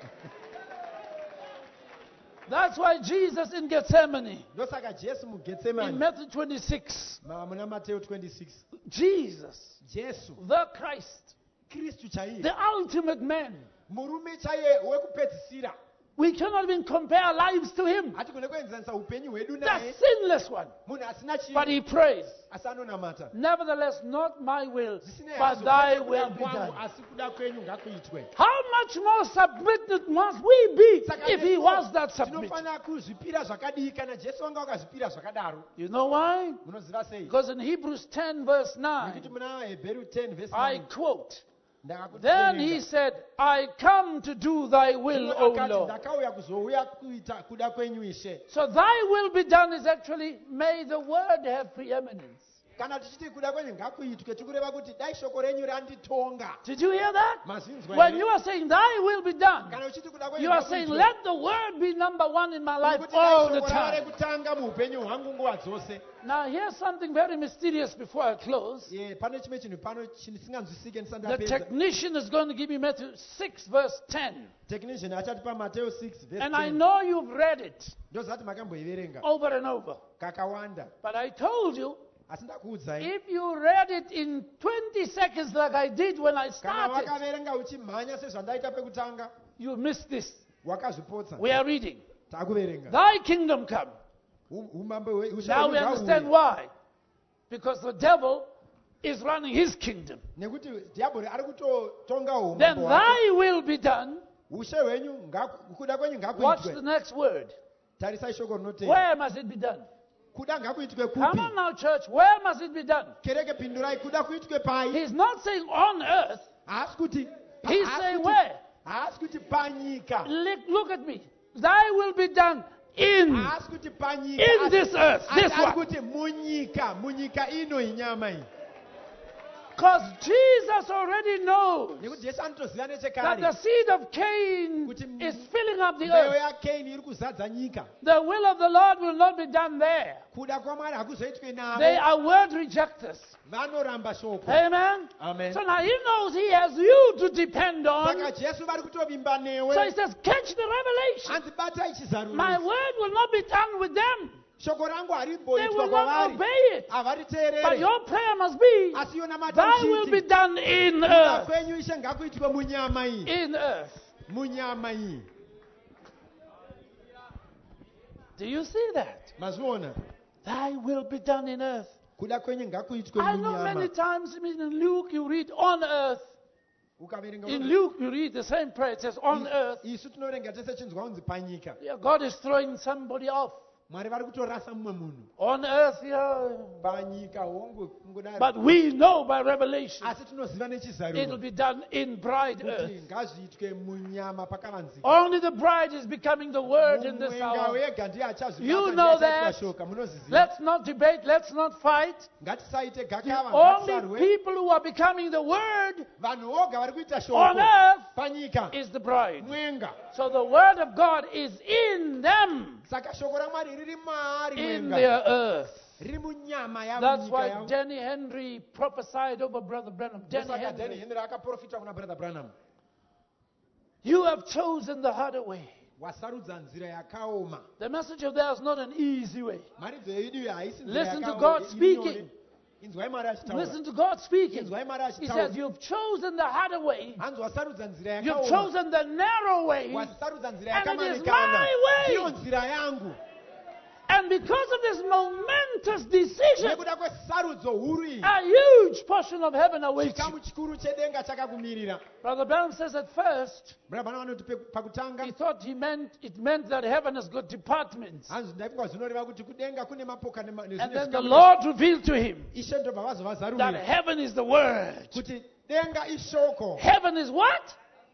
That's why Jesus in Gethsemane, Ndosaka Jesu in muGetsemane. Matthew twenty-six, Ma- muna Mateo twenty-six. Jesus, Jesu. the Christ, Kristu chaiye. the ultimate man. Murume chaiye wekupedzisira. We cannot even compare our lives to him. Hatigone kuenzanisa upenyu hwedu The naye. sinless one. Munhu asina But chinhu. he prays, Asi anonamata. nevertheless, not my will, Zvisinei but hazvo thy kwete will kuda be kwangu, done. asi kuda kwenyu ngakuitwe. How much more submitted must we be Saka if he nesuwo was that submitted? tinofanira kuzvipira zvakadii kana Jesu wanga wakazvipira zvakadaro. You know why? Munoziva sei? Because in Hebrews ten, verse Nekuti nine, muna Hebrew ten verse I nine. quote, ndakakuteerera. then he said, I come to do thy will, O Akati, Lord. ndakauya kuzouya kuita kuda kwenyu Ishe. So thy will be done is actually, may the word have preeminence. Kana tichiti kuda kwenyu ngakuitwe tikureva kuti dai shoko renyu randitonga. Did you hear that? Mazinzwa When here? you are saying thy will be done, Kana uchiti kuda kwenyu you are saying, ngakuitwe. let the word be number one in my life Kuti all dai the shoko rave time. kutanga muupenyu hwangu nguva dzose. Now here's something very mysterious before I close. Ye, pane chimwe chinhu pano chisinganzwisike ndisati The ndapedza. technician is going to give me Matthew six, verse ten. Technician achatipa Mateo six verse And I ten. know you've read it Ndozati makamboiverenga over and over. kakawanda. But I told you, Asi ndakuudzai. if you read it in twenty seconds like I did when I Kana started, wakaverenga uchimhanya sezvandaita pekutanga, you missed this. wakazvipotsa. We are reading. Takuverenga. Thy kingdom come. Um- umambo hwe- ushe Now hwenyu we understand ngahauye. why. Because the devil is running his kingdom. Nekuti dhiabhori ari kutotongawo Then umambo hwake. thy will be done. Ushe hwenyu ngaku- kuda kwenyu Watch the ngakuitwe. next word. Tarisai shoko rinotevera. Where must it be done? Kuda ngakuitwe Come kupi? on now, church. Where must it be done? Kereke pindurai kuda kuitwe pai. He's not saying on earth. Haasi kuti. He's haasi saying kuti- where? haasi kuti panyika. Look, look at me. Thy will be done in, Haasi kuti panyika. in asi- this earth. asi This ari one. kuti munyika. Munyika ino inyama iyi. Because Jesus already knows Nekuti Jesu anotoziva that the nechekare. seed of Cain Kuti is filling up the mbeu earth. yaKaini iri kuzadza nyika. The will of the Lord will not be done there. Kuda kwaMwari hakuzoitwe They navo. are word rejectors. Vanoramba shoko. Amen. Amen. So now he knows he has you to depend on. Saka Jesu vari kutovimba newe. So he says, catch the revelation. Hanzi batai chizaruro. My word will not be done with them. Shoko rangu They harimboitwa will not kwavari. obey it. But Havariteerere. your prayer must be, Asi yona thy will be matauchiti. done in Kuda earth. kwenyu Ishe ngakuitwe munyama iyi. In earth. Munyama iyi. Do you see that? Mazviona? Thy will be done in earth. Kuda kwenyu ngakuitwe I know many munyama. times, I mean, in Luke you read on earth. Ukaverenga In uno- Luke you read the same prayer. It says on earth. Isu tinorenga tese chinzwa kunzi panyika. Yeah, God is throwing somebody off. Mwari vari kutorasa mumwe munhu. On earth, yeah. Panyika hongu kungodaro. But we know by revelation Asi tinoziva it will nechizaruro. be done in bride Kuti earth. ngazviitwe munyama pakavanzika. Only the bride is becoming the word in this Mumwenga hour. wega ndiye achazvibata, You ndiye know achaitwa that. shoka. Munozviziva. Let's not debate, let's not fight. Ngatisaite The gakava, only ngatisarwe. people who are becoming the word Vanhu voga vari kuita on shoko earth panyika. is the bride. Mwenga. So the word of God is in them, Saka shoko raMwari riri maari in mwenga. their earth. Riri munyama yavo That's munyika why yavo. Danny Henry prophesied over Brother Branham. Danny Saka Danny Henry, Henry akaprofita kuna Brother Branham. you have chosen the harder way. Wasarudza nzira yakaoma. The message of that is not an easy way. Maridzo yedu iyi haisi nzira Listen to yakaoma, God iri speaking. nyore. Inzwai Mwari achitaura. Listen to God speaking. Inzwai Mwari He achitaura. says, you've chosen the harder way. Hanzi wasarudza nzira You've yakaoma. chosen the narrow way. Wasarudza nzira And it is yakamanikana. my way. Ndiyo nzira yangu. And because of this momentous decision, Nekuda kwesarudzo huru iyi. a huge portion of heaven awaits Chikamu you. chikuru chedenga chakakumirira. Brother Branham says at first, Brother Branham anoti pe- pakutanga. he thought he meant it meant that heaven has got departments. Hanzi ndaifunga zvinoreva kuti kudenga kune mapoka nema- nezvimwe And then the zvikamu- Lord revealed to him Ishe ndobva that vazovazarurira heaven is the word. kuti denga ishoko. Heaven is what?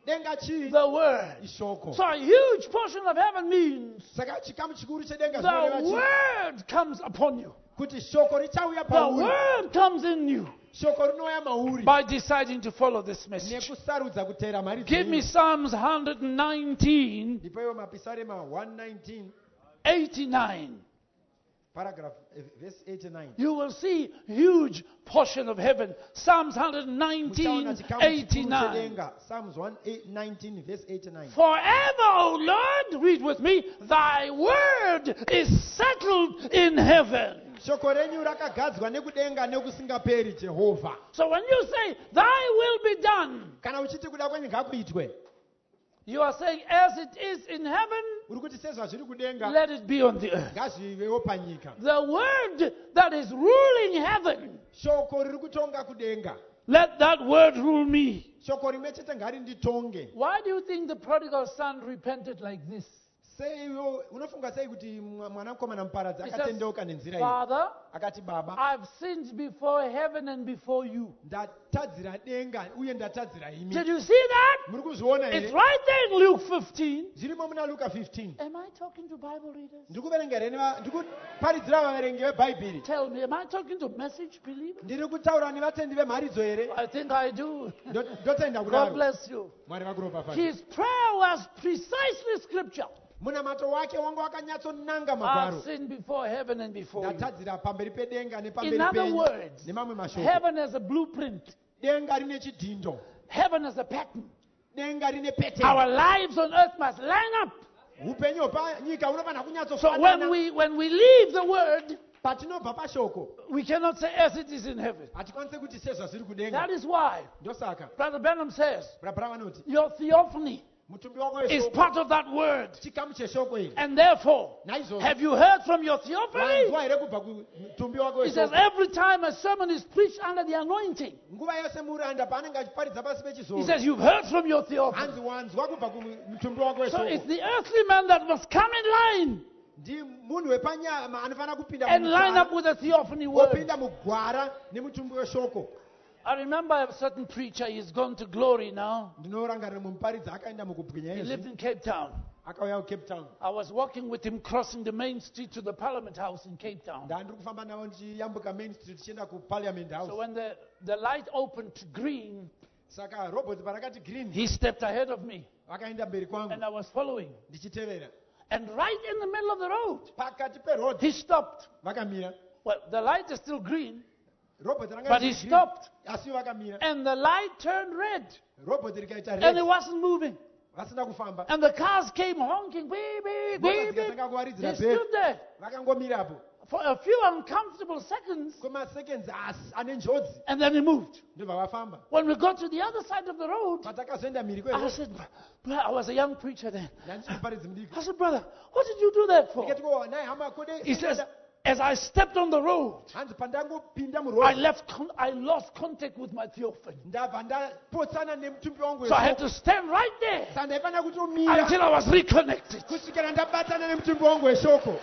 denga chii The Word. ishoko. So a huge portion of heaven means Saka chikamu chikuru chedenga the zvinoreva chii? Word comes upon you. Kuti shoko richauya The pauri. Word comes in you Shoko rinouya mauri. by deciding to follow this message. Nekusarudza kuteera mari Give me dzenyu. Psalms one nineteen, Ndipewo mapisarema one nineteen eighty-nine. paragraph eh, verse eighty-nine. You will see huge portion of heaven. Psalms one nineteen, Muchaona chikamu chikuru eighty-nine. chedenga. Psalms one nineteen verse eighty-nine. Forever, O Lord, read with me, thy word is settled in heaven. Shoko renyu rakagadzwa nekudenga nekusingaperi Jehovha. So when you say, thy will be done, Kana uchiti kuda kwenyu ngakuitwe. you are saying, as it is in heaven, Uri kuti sezva zviri kudenga let it be on the earth. ngazvivewo panyika. The word that is ruling heaven, Shoko riri kutonga kudenga. let that word rule me. Shoko rimwe chete ngarinditonge. Why do you think the prodigal son repented like this? Sei iwo unofunga sei kuti mwa- mwanakomana muparadzi He says, akatendeuka nenzira iyi? Father, Akati baba, I've sinned before heaven and before you. ndatadzira denga uye ndatadzira imi. Did you see that? Muri kuzviona It's here? right there in Luke fifteen. Zvirimo muna Luka fifteen. Am I talking to Bible readers? Ndiri kuverengera neva- ndiri kuparidzira vaverengi vebhaibheri. Tell me, am I talking to message believers? Ndiri kutaura nevatendi vemharidzo here? I think I do. Ndo- ndotenda God kudaro. bless you. Mwari vakuropafadza. His prayer was precisely scripture. Munamato wake wanga wakanyatsonanga I've magwaro. sinned before heaven and before you. Ndatadzira pamberi pedenga In nepamberi other penyu words, nemamwe mashoko. heaven has a blueprint. Denga rine chidhindo. Heaven has a pattern. Denga rine pete. Our lives on earth must line up. Upenyu hwepanyika hunofanira So when kunyatsofanana. we when we leave the word, Patinobva pashoko we cannot say as it is in heaven. hatikwanisi kuti sezva zviri kudenga. That is why Ndosaka Brother Branham says brabra vanoti your theophany mutumbi wako is weshoko part of that word. chikamu cheshoko iri. And therefore, Naizvozvo have you heard from your theophany? wanzwa here kubva kumutumbi wako He says weshoko. every time a sermon is preached under the anointing, Nguva yose muranda paanenge achiparidza pasi he pechizoro. says you've heard from your theophany. Hanzi wanzwa kubva kumutumbi wako So it's weshoko. the earthly man that must come in line Ndi munhu wepanyama anofanira kupinda and line up mumutsara, with the theophany word. opinda mugwara nemutumbi weshoko. I remember a certain preacher, he's gone to glory now. Ndinorangarira mumuparidzi akaenda mukubwinya He lived izvi in Cape Town. akauya kucape town. I was walking with him crossing the main street to the Parliament House in Cape Town. Ndandiri kufamba navo ndichiyambuka main street tichienda kuparliament So house. when the, the light opened to green, Saka robot parakati green he stepped ahead of me vakaenda mberi kwangu and I was following. ndichitevera. And right in the middle of the road, Pakati peroad he stopped. vakamira. Well, the light is still green, Robot ranga but he riri green, stopped. asi vakamira. And the light turned red Robot rikaita and red it wasn't moving. vasina kufamba. And the cars came honking, beep, beep, beep, beep. Dzikatanga kuwaridzira He pe stood there vakangomirapo for a few uncomfortable seconds kwemaseconds asi ane njodzi and then he moved. ndobva vafamba. When we got to the other side of the road, Patakazoenda mhiri I kweroad said, "Bro- I was a young preacher then. ndandichimuparidzi mudiki. I said, brother, what did you do that for? Ndikati ko nai hama kode He says, as I stepped on the road, hanzi pandangopinda I muroad left, con- I lost contact with my theophany. ndabva ndapotsana nemutumbi wangu So I had weshoko. to stand right there Saka ndaifanira kutomira until I was reconnected. kusvikira ndabatana nemutumbi wangu weshoko.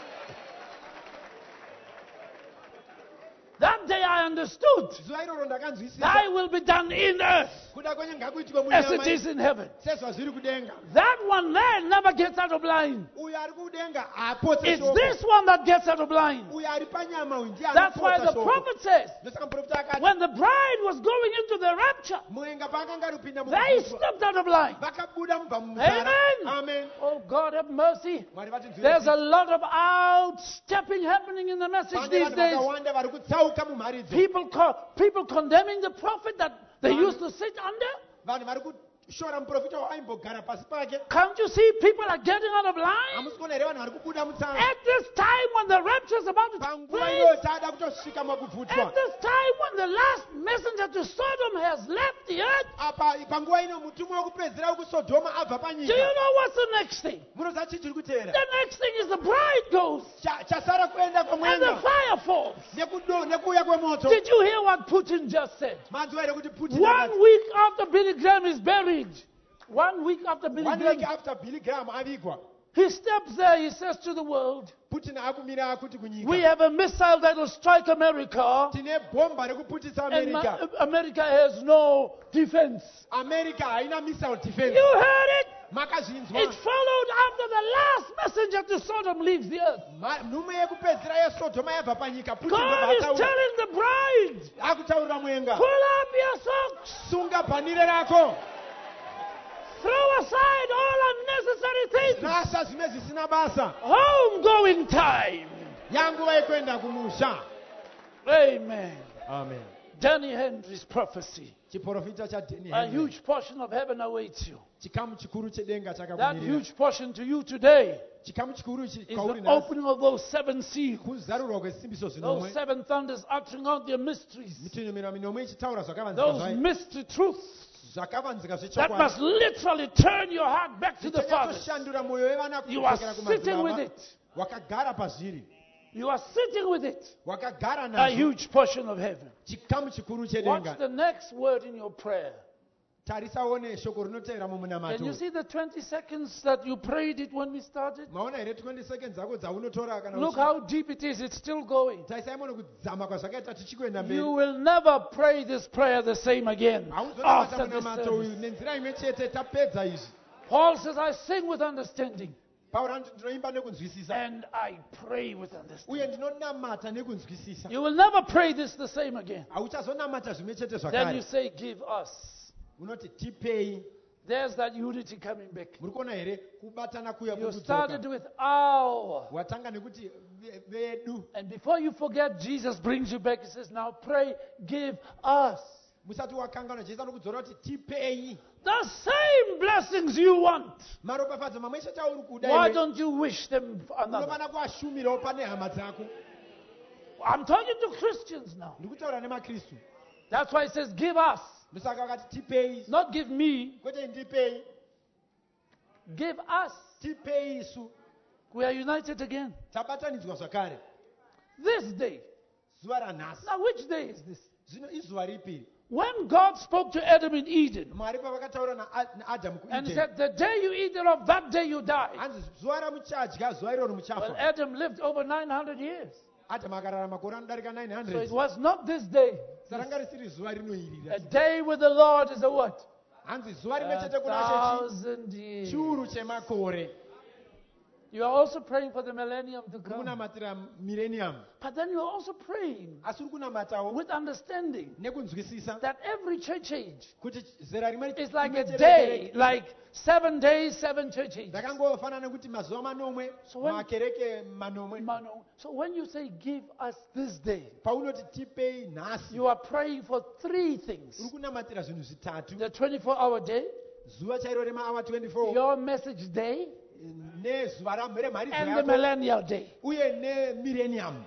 That day I understood, Zuva iroro ndakanzwisisa thy will be done in earth kuda kwenye ngakuitwe as it munyama is in heaven. sezva zviri kudenga. That one there never gets out of line. Uyo ari kudenga haapotse It's shoko. this one that gets out of line. Uyo ari panyama uyu ndiye That's why anopotsa the shoko. prophet says, Ndosaka muprofita akati when the bride was going into the rapture, muenga paakanga ari kupinda they mukuzwa stepped out of line. vakabuda mubva mumusara. Amen. Amen. Oh, God have mercy. Mwari vatinzwire There's a tsitsi. lot of outstepping happening in the message Pane these vanhu days. vakawanda vari kutsauka mumharidzo. People, co- people condemning the prophet that they used to sit under. Vanhu vari kushora muprofita waaimbogara pasi pake. Can't you see people are getting out of line? Hamusi kuona here vanhu vari kubuda mutsara. At this time when the rapture is about to take Panguva place, iyoyo taada kutosvika mwakubvutwa. at this time when the last messenger to Sodom has left the earth, Apa panguva ino mutumwa wokupedzisira wekusodhoma abva do you panyika. know what's the next thing? Munoziva chii chiri kuteera? The next thing is the bride goes Cha- chasara kuenda and the kwamwenga fire falls. nekudo- nekuuya kwemoto. Did you hear what Putin just said? Manzwa here kuti Putin One akati, week after Billy Graham is buried, one week after Billy one Graham, week after Billy Graham avigwa, He steps there, he says to the world, putin akumira akuti we kunyika have a missile that will strike America, tine bhomba rekuputisa and Ma- america America has no defense. america haina missile defense You heard it? makazvinzwa It followed after the last messenger to Sodom leaves the earth. Ma- nhume yekupedzisira yesodhoma yabva panyika Putin God ndobva is ataura. telling the bride, akutaurira mwenga pull up your socks, sunga bhanire rako throw aside all unnecessary things. rasa zvimwe zvisina basa Home going time. yanguva yekuenda kumusha Amen. amen Danny Henry's prophecy. chiprofita chadheni A huge portion of heaven awaits you. chikamu chikuru chedenga That chakakumirira huge portion to you today chikamu chikuru chi- is kwauri the nhasi opening of those seven seals. kuzarurwa kwesimbiso Those zvinomwe seven thunders uttering out their mysteries. mitunhumira minomwe ichitaura zvakavanzika Those zvayo mystery truths zvakavanzika that must zvechokwadi literally turn your heart back to the Father. zvichanyatoshandura mwoyo wevana You are kudzokera sitting with kumadzibaba it. wakagara pazviri You are sitting with it. wakagara A nazvo huge portion of heaven. chikamu chikuru Watch chedenga the next word in your prayer. tarisaone shoko rinotevera Can you mumunamato see the twenty seconds that you prayed it when we started? maona here twenty seconds dzako dzaunotora kana Look uchi- how deep it is. It's still going. tarisai muone kudzama kwazvakaita tichikuenda You mberi will never pray this prayer the same again hauzonamata after this munamato service. uyu nenzira imwe chete tapedza izvi Paul says, I sing with understanding pauro anoti ndinoimba nekunzwisisa and I pray with understanding. uye ndinonamata nekunzwisisa You will never pray this the same again. hauchazonamata zvimwe chete Then you zvakare say, give us. unoti tipei There's that unity coming back. muri kuona here kubatana kuya You kuri started kudzoka with our. watanga nekuti ve- vedu And before you forget, Jesus brings you back. He says, now pray, give us. musati wakanganwa jesu anokudzora kuti tipei The same blessings you want. maropafadzo mamwe chete auri kuda Why iwe don't you wish them for another? unofana kuashumirawo pane hama dzako I'm talking to Christians now. ndiri kutaura nemakristu That's why it says, give us. ndosaka akati tipei Not give me, kwete ndipei give us. tipei isu We are united again. tabatanidzwa zvakare This day. zuva ranhasi Now, which day is this? zvino izuva ripiri When God spoke to Adam in Eden mwari pavakataura na- naadhamu and kueden said, the day you eat thereof, that day you die. hanzi zuva ramuchadya zuva iroro Well, muchafa Adam lived over nine hundred years. adhamu akararama makore anodarika So it nine hundred was not this day. saranga risiri zuva rinoirira A day with the Lord is a what? hanzi zuva rimwe A chete kuna thousand years. chiuru chemakore You are also praying for the millennium to uri come. kunamatira millennium But then you are also praying asi uri kunamatawo with understanding nekunzwisisa that every church age kuti zera rimwe is like a rimwe day, cherekereke. like seven days, seven church ages. ndakangofanana nekuti mazuva manomwe So when- makereke manomwe Mano. So when you say give us this day, paunoti tipei nhasi you are praying for three uri things. kunamatira zvinhu zvitatu The twenty-four hour day, zuva chairo remaawa twenty-four your message day, nezuva ra- remharidzo and the yako millennial day. uye nemillennium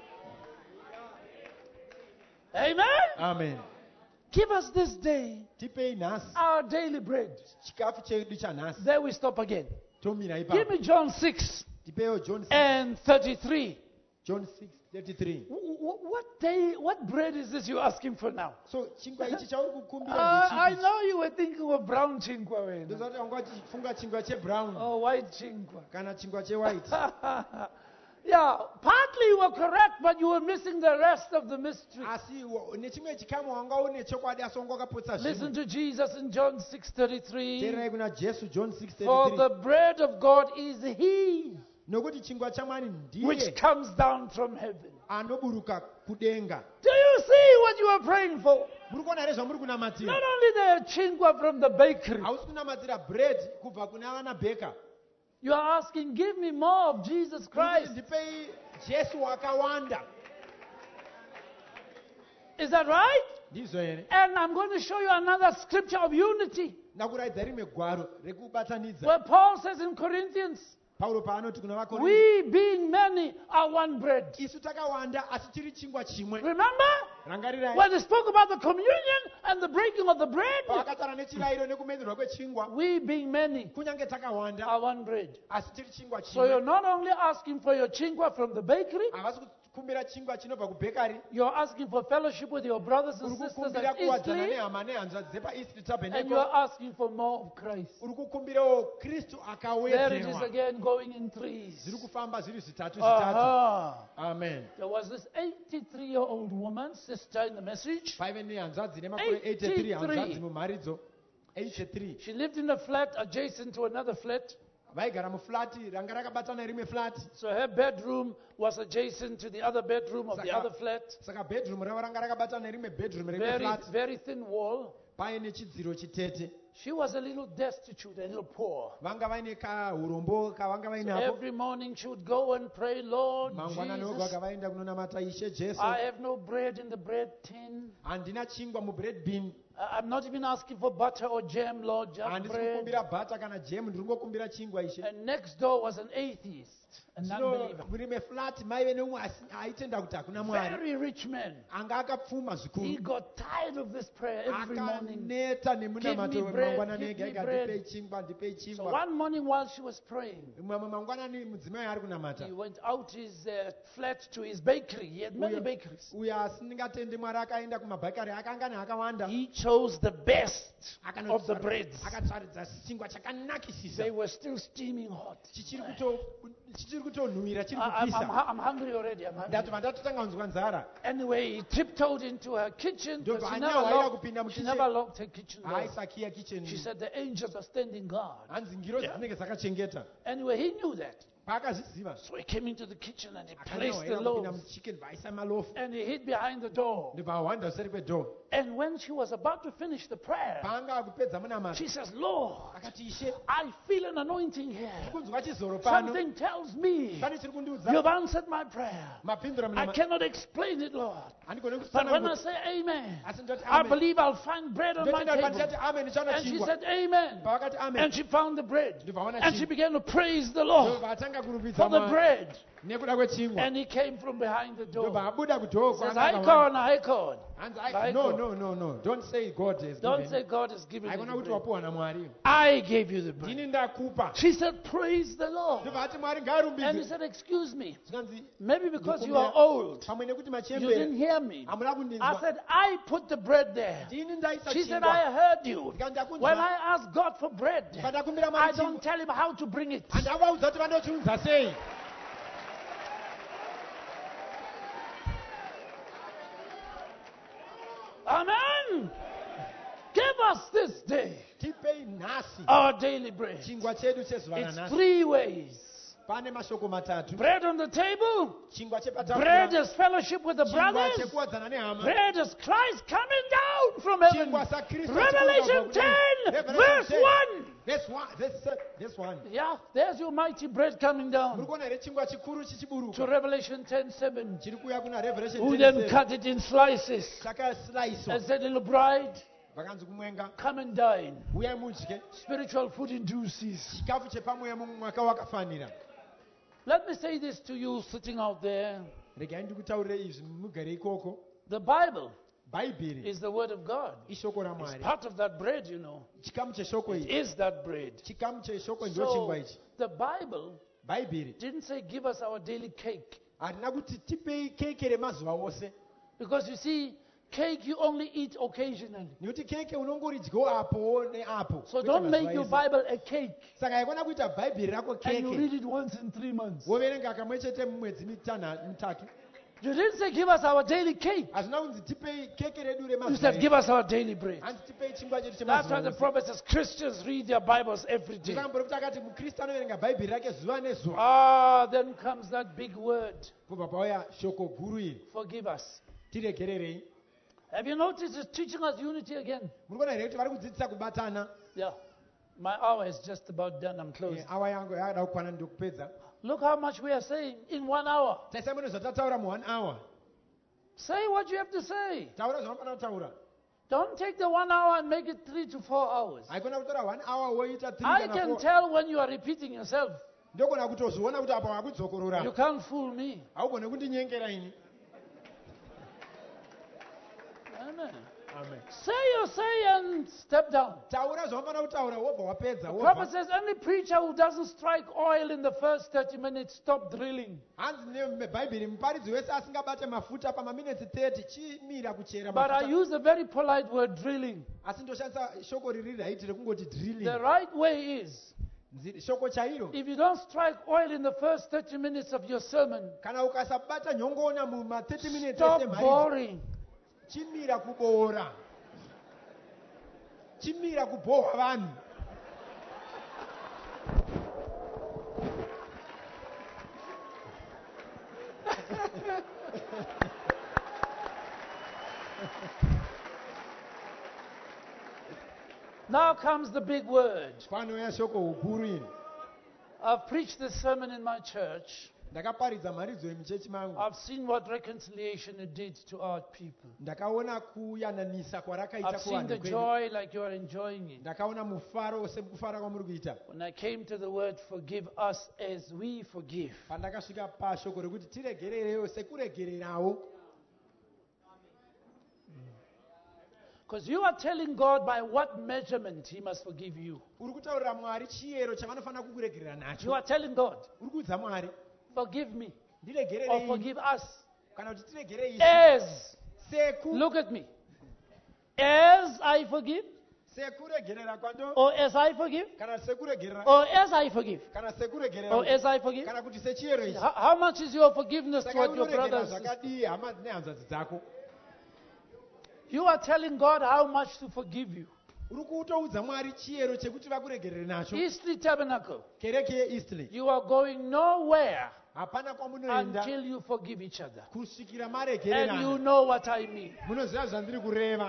Amen? amen Give us this day tipei nhasi our daily bread. chikafu chedu chanhasi There we stop again. tomira Give ipapo me John six tipeiwo john six, and thirty-three. john six thirty-three W- w- What day, what bread is this you're asking for now? so chingwa ichi chauri Uh, kukumbira I ndechipi know you were thinking of brown chingwa. wena. ndozati wanga chifunga chingwa chebrown Oh, white chingwa. kana chingwa chewhite Yeah, partly you were correct, but you were missing the rest of the mystery. asi wa- nechimwe chikamu wanga une chokwadi asi wanga wakaputsa Listen zvinhu to Jesus in John six thirty-three. teererai kuna jesu john six For thirty-three the bread of God is He nokuti chingwa chamwari which ndiye comes down from heaven. anoburuka kudenga Do you see what you are praying for? muri kuona here zvamuri kunamatira Not only the chingwa from the bakery, hausi kunamatira bread kubva kuna vana bheka you are asking, give me more of Jesus Christ. ndipei jesu wakawanda Is that right? ndizvo here And I'm going to show you another scripture of unity ndakuratidza rimwe gwaro rekubatanidza where Paul says in Corinthians, pauro paanoti kuna vakorinto we being many are one bread. isu takawanda asi tiri chingwa chimwe Remember rangarirai when he spoke about the communion and the breaking of the bread? paakataura nechirayiro nekumedzerwa kwechingwa We being many kunyange takawanda are one bread. asi tiri chingwa So you're chimwe not only asking for your chingwa from the bakery, havasi kukumbira chingwa chinobva kubhekari. You're asking for fellowship with your brothers and Uri sisters kukumbira at kuwadzana Eastleigh, nehama nehanzvadzi dzepaeast and tabernacle. you're asking for more of Christ. Uri kukumbirawo Kristu There it is akawedzerwa. again, going in threes. Zviri kufamba zviri zvitatu zvitatu. Uh-huh. Amen. There was this eighty-three-year-old woman, sister in the message. Paive nehanzvadzi nemakore eighty-three eighty-three. hanzvadzi mumharidzo. eighty-three. She lived in a flat adjacent to another flat. Vaigara muflati ranga rakabatana rimwe flati. So her bedroom was adjacent to the other bedroom of the Saka- other flat. Saka bedroom ravo ranga rakabatana rimwe bedroom rimwe Very, flati. very thin wall. Paine chidziro chitete. She was a little destitute, a little poor. Vanga vaine kahurombo kavanga vainapo. Every morning she would go and pray, Lord Mangwanani oga Jesus, vakavaenda kunonamata Ishe Jesu. I have no bread in the bread tin. Handina chingwa mubread bin. I- I'm not even asking for butter or jam, Lord, just Handisi bread. kukumbira bhata kana jemu, ndiri kungokumbira chingwa Ishe. And next door was an atheist, an Zvino unbeliever. rimwe flati maive neumwe asi- aitenda kuti hakuna Mwari. Very rich man. Anga akapfuma He zvikuru. got tired of this prayer every morning. Akaneta nemunamato Give me bread, mangwanani give ega me ega bread. ndipei chingwa ndipei So chingwa. one morning while she was praying, Mamwe mangwanani mudzimai ari kunamata. he went out his uh, flat to his bakery. He had many Uyo- bakeries. Uyo asingatendi Mwari akaenda kumabhakari akanga neakawanda. He chose the best Akanotsvaridza- of the breads. akatsvaridza chingwa They chakanakisisa. were still steaming hot. Chichiri kuto- chichiri kutonhuhwira chiri I- I'm, I'm, kupisa. I'm hungry already. I'm hungry. Ndatobva ndatotanga kunzwa nzara. Anyway, he tiptoed into her kitchen. Ndo But she bva never, anyawaira locked, kupinda she mukitchen. never locked her kitchen door. Haisakiya kitchen. She said the angels are standing guard. Hanzi ngiro dzinenge dzakachengeta. Anyway, he knew that. Paakazviziva. So he came into the kitchen and he placed the Akanyawaira kupinda loaves. muchicken vaisa malofu. And he hid behind the door. Ndobva ahwanda useri kwedhoo. And when she was about to finish the prayer, Paanga akupedza munamata. she says, Lord, Akati Ishe, I feel an anointing here. kunzwa chizoro pano. Something tells me Pane chiri kundiudza. you've answered my prayer. Mapindura I munamata. cannot explain it, Lord. Handikone But when I kusana. say amen, Asi ndoti I amen. believe I'll find bread on my Ndoti ndati table. amen ndichaona And she chingwa. said, amen. Pavakati amen. And she found the bread. Ndobva And she chingwa. began to praise the Lord Ndobva atanga kurumbidza for the Mwari. bread. Nekuda kwechingwa. And he came from behind the door. Ndobva abuda kudhoo Says, kwaanga I akawanda. call, I call. Hanzi, I I- No, call. no, no, no. Don't say God has Don't given. say God has given you Haikona the kuti bread. wapuwa naMwari. I gave you the bread. Ndini ndakupa. She said, praise the Lord. Ndobva ati Mwari And he ngaarumbidze. said, excuse me, Zvikanzi maybe because you are old, pamwe nekuti you machembere didn't hear me. hamuna I kundinzwa. said, I put the bread there. Ndini ndaisa She said, chingwa. I heard you. Ndikati ndakunzwa. When I ask God for bread, Pandakumbira I Mwari don't chingwa. tell him how to bring it. Handavaudza kuti vandochiudza sei. Amen. Give us this day Tipei nhasi our daily bread. chingwa chedu chezuva It's ranhasi. three ways. Pane mashoko matatu. Bread on the table, Chingwa bread chepatafura. is fellowship with the Chingwa brothers, chekuwadzana nehama. bread is Christ coming down from heaven. Chingwa saKristu Revelation achikuuya ten, Revelation verse ten. one. This one, this, uh, this one. Yeah, there's your mighty bread coming Muri down. kuona here chingwa chikuru To chichiburuka. Revelation ten seven. Chiri kuuya kuna Revelation Who ten then seven. cut it in slices Chakaslicewa. and said, little bride, Vakanzi kumwenga. come and dine. Uyai mudye. Spiritual food in due season. Chikafu chepamweya mumwaka wakafanira. Let me say this to you sitting out there. Regai ndikutaurire izvi mugare ikoko. The Bible Bhaibheri is the word of God. ishoko It's raMwari. part of that bread, you know. Chikamu cheshoko It ichi. is that bread. Chikamu cheshoko ndo So chingwa ichi. the Bible Bhaibheri didn't say give us our daily cake. harina kuti tipei keke remazuva ose. Because you see, cake you only eat occasionally. Nekuti keke unongoridyawo apo neapo. So Kwete don't make mazuva your ese. Bible a cake Saka haikona kuita bhaibheri rako and you keke. read it once in three months. Woverenga kamwe chete mumwedzi mitana- mitatu. You didn't say give us our daily cake. Hazvina kunzi tipei keke redu You remazuva said ese. give us our daily bread. Hanzi tipei chingwa chedu That's why chemazuva the ose. prophet says Christians read their Bibles every day. Ndikambori kuti akati muKristu anoverenga bhaibheri rake zuva nezuva. Ah, then comes that big word, Kubva pauya shoko guru iri. forgive us. Tiregererei. Have you noticed it's teaching us unity again? Muri kuona here kuti vari kudzidzisa kubatana. Yeah. My hour is just about done. I'm Eh, closing. awa yangu yakada kukwana ndokupedza. Look how much we are saying in one hour. Taisa muno zvatataura mu one hour. Say what you have to say. Taura zvaunofanira kutaura. Don't take the one hour and make it three to four hours. Haikona kutora one hour woita three I kana can four. tell when you are repeating yourself. Ndokona kutozviona kuti apa You wakudzokorora. can't fool me. Haugone kundinyengera ini. Amen. Amen. Say your say and step down. Taura zvaunofana kutaura wobva wapedza The wobva. prophet says any preacher who doesn't strike oil in the first thirty minutes, stop drilling. Hanzi nebhaibheri muparidzi wese asingabate mafuta pamaminitsi thirty chimira kuchera But I mafuta. use a very polite word, drilling. Asi ndoshandisa shoko riri raiti rekungoti The drilling. right way is, Nzi- shoko chairo. if you don't strike oil in the first thirty minutes of your sermon, Kana ukasabata nyongona muma thirty minutes stop ese mharidzi, boring. chimira kuboora. Chimira kubohwa vanhu. Now comes the big word. Panouya shoko hukuru iri. I've preached this sermon in my church. Ndakaparidza mharidzo yemuchechi mangu. I've seen what reconciliation it did to our people. Ndakaona kuyananisa kwarakaita I've seen the kuvanhu kwedu. joy like you are enjoying it. Ndakaona mufaro sekufara kwamuri kuita. When I came to the word, forgive us as we forgive. Pandakasvika pashoko rekuti tiregererewo sekuregererawo. Because you are telling God by what measurement He must forgive you. Uri kutaurira Mwari chiyero chavanofanira kukuregerera You nacho. are telling God, Uri kuudza Mwari, forgive me or ndiregererei forgive us. kana kuti tiregerei As, seku look at me. As I forgive, sekuregerera kwando or as I forgive, kana sekuregerera or as I forgive, kana sekuregerera or as I forgive. kana kuti sechiyero ichi. How, how much is your forgiveness Saka toward your unoregera brothers? zvakadii hama nehanzvadzi dzako. You are telling God how much to forgive you. Uri kutoudza Mwari chiyero chekuti vakuregerere nacho. Eastleigh Tabernacle, Kereke yeEastleigh you are going nowhere hapana kwamunoenda until you forgive each other. kusvikira And maregererana. you know what I mean. Munoziva zvandiri kureva.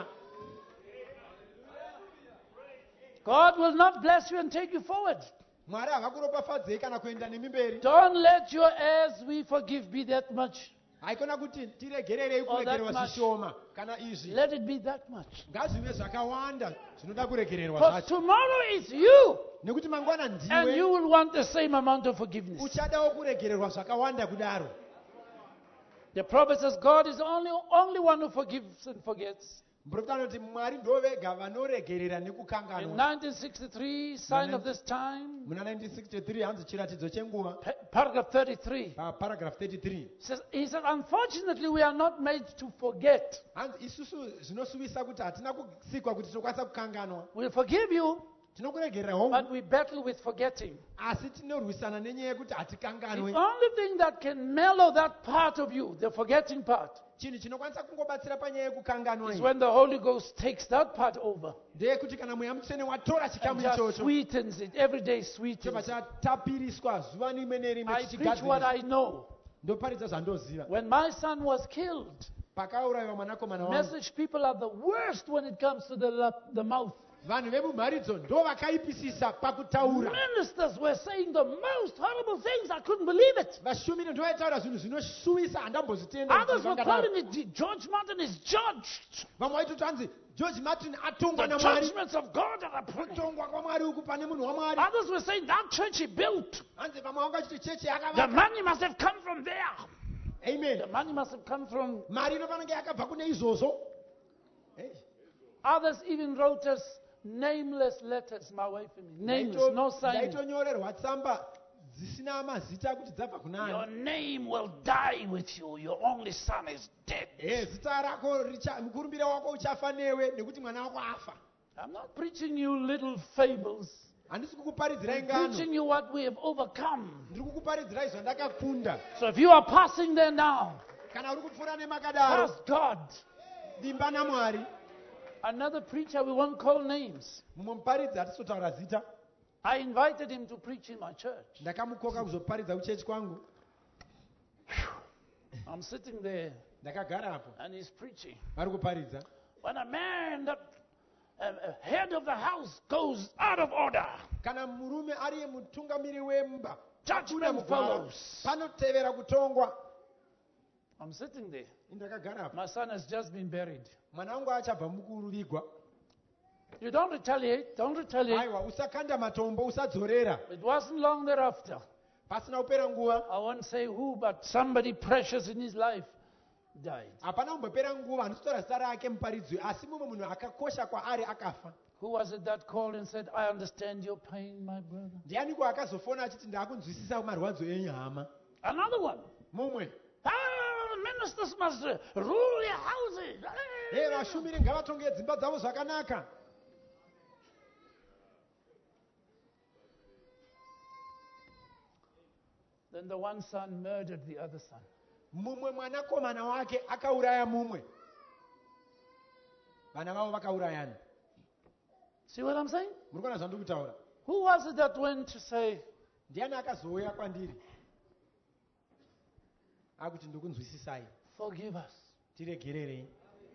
God will not bless you and take you forward. Mwari havakuropafadzei kana kuenda nemi mberi. Don't let your as we forgive be that much. Haikona kuti tiregererei Oh, that kuregererwa much. zvishoma kana izvi. Let it be that much. Ngazvive zvakawanda zvinoda kuregererwa Because zvacho. tomorrow is you. Nekuti mangwana And you ndiwe will want the same amount of forgiveness. uchadawo kuregererwa zvakawanda kudaro. The prophet says God is the only, only one who forgives and forgets. Muprofita anoti Mwari ndovega vanoregerera In nekukanganwa. nineteen sixty-three, sign of this time, Muna nineteen sixty-three hanzi chiratidzo chenguva pa- paragraph thirty-three. paparagraph thirty-three. Says, he said, unfortunately, we are not made to forget. Hanzi isusu zvinosuvisa kuti hatina kusikwa kuti tinokwanisa kukanganwa. We forgive you, Tinokuregerera hongu but we battle with forgetting. asi tinorwisana nenyaya yekuti The hatikanganwe. only thing that can mellow that part of you, the forgetting part, Chinhu chinokwanisa kungobatsira panyaya yekukanganwa is iyi when the Holy Ghost takes that part over ndeyekuti kana mweya mutsvene watora chikamu and just ichocho sweetens it, every day chobva sweetens it. chatapiriswa zuva rimwe nerimwe I preach what chichigadzirisa. I know. Ndoparidza zvandoziva. When my son was killed, Pakaurayiwa mwanakomana wangu, message people are the worst when it comes to the, la- the mouth. vanhu vemumharidzo ndo vakaipisisa pakutaura. Ministers were saying the most horrible things. I couldn't believe it. Vashumiri ndo vaitaura zvinhu zvinoshuwisa handambozvitenda kuti Others were vangadaro. calling it George Martin is judged. Vamwe vaitoti hanzi George Martin The atongwa namwari. judgments of God are upon him. Kutongwa kwamwari uku pane munhu wamwari. Others were saying that church he built, Hanzi vamwe vanga vachiti chechi the yakavaka. money must have come from there. Amen. The money must have come from. Mari inofanira yakabva kune izvozvo. Hey. Others even wrote us nameless letters, my wife and me. Nameless, no sign. Ndaitonyorerwa tsamba dzisina mazita kuti dzabva kuna Your ani. name will die with you. Your only son is dead. Eh, zita rako richa- mukurumbira wako uchafa newe nekuti mwana wako afa. I'm not preaching you little fables. Handisi kukuparidzirai I'm ngano. preaching you what we have overcome. Ndiri kukuparidzirai zvandakakunda. So if you are passing there now, Kana uri kupfuura nemakadaro, ask God. dimba naMwari. Another preacher, we won't call names. Mumwe muparidzi hatisotaura zita. I invited him to preach in my church. Ndakamukoka kuzoparidza kuchechi kwangu. I'm sitting there Ndakagara apo. and he's preaching. Vari kuparidza. When a man, that uh, uh, head of the house, goes out of order, Kana murume ari mutungamiri wemba. judgment follows. Panotevera kutongwa. I'm sitting there. Ndakagara apo. My son has just been buried. Mwana wangu achabva mukuruvigwa. You don't retaliate. Don't retaliate. Aiwa, usakanda matombo, usadzorera. It wasn't long thereafter. Pasina kupera nguva. I won't say who, but somebody precious in his life died. hapana kumbopera nguva anotora zita rake muparidzi, asi mumwe munhu akakosha kwaari akafa. Who was it that called and said, I understand your pain, my brother? Ndianiko akazofona achiti ndakunzwisisa marwadzo enyu hama? Another one. Mumwe, Ah, ministers must uh, rule their houses. e vashumiri ngavatonge dzimba dzavo zvakanaka. Then the one son murdered the other son. Mumwe mwanakomana wake akauraya mumwe, vana vavo vakaurayana. See what I'm saying? Muri kuona zvandiri kutaura? Who was it that went to say, Ndiani akazouya kwandiri akuti ndikunzwisisai, forgive us? tiregererei?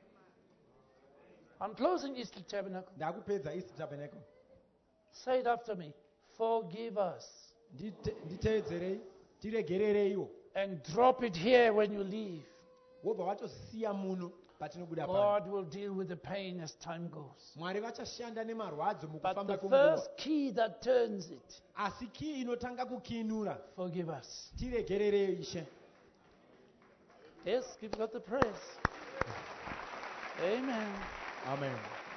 I'm closing Easter Tabernacle. Ndakupedza East Tabernacle. Say it after me. Forgive us. Ndite- nditeedzerei, tiregerereiwo. And drop it here when you leave. Wobva watosiya muno patinobuda pano. God will deal with the pain as time goes. Mwari vachashanda nemarwadzo But mukufamba the kwenguva. first key that turns it, Asi kii inotanga kukinura, forgive us. tiregererei Ishe. Yes, give God the praise. Amen. Amen.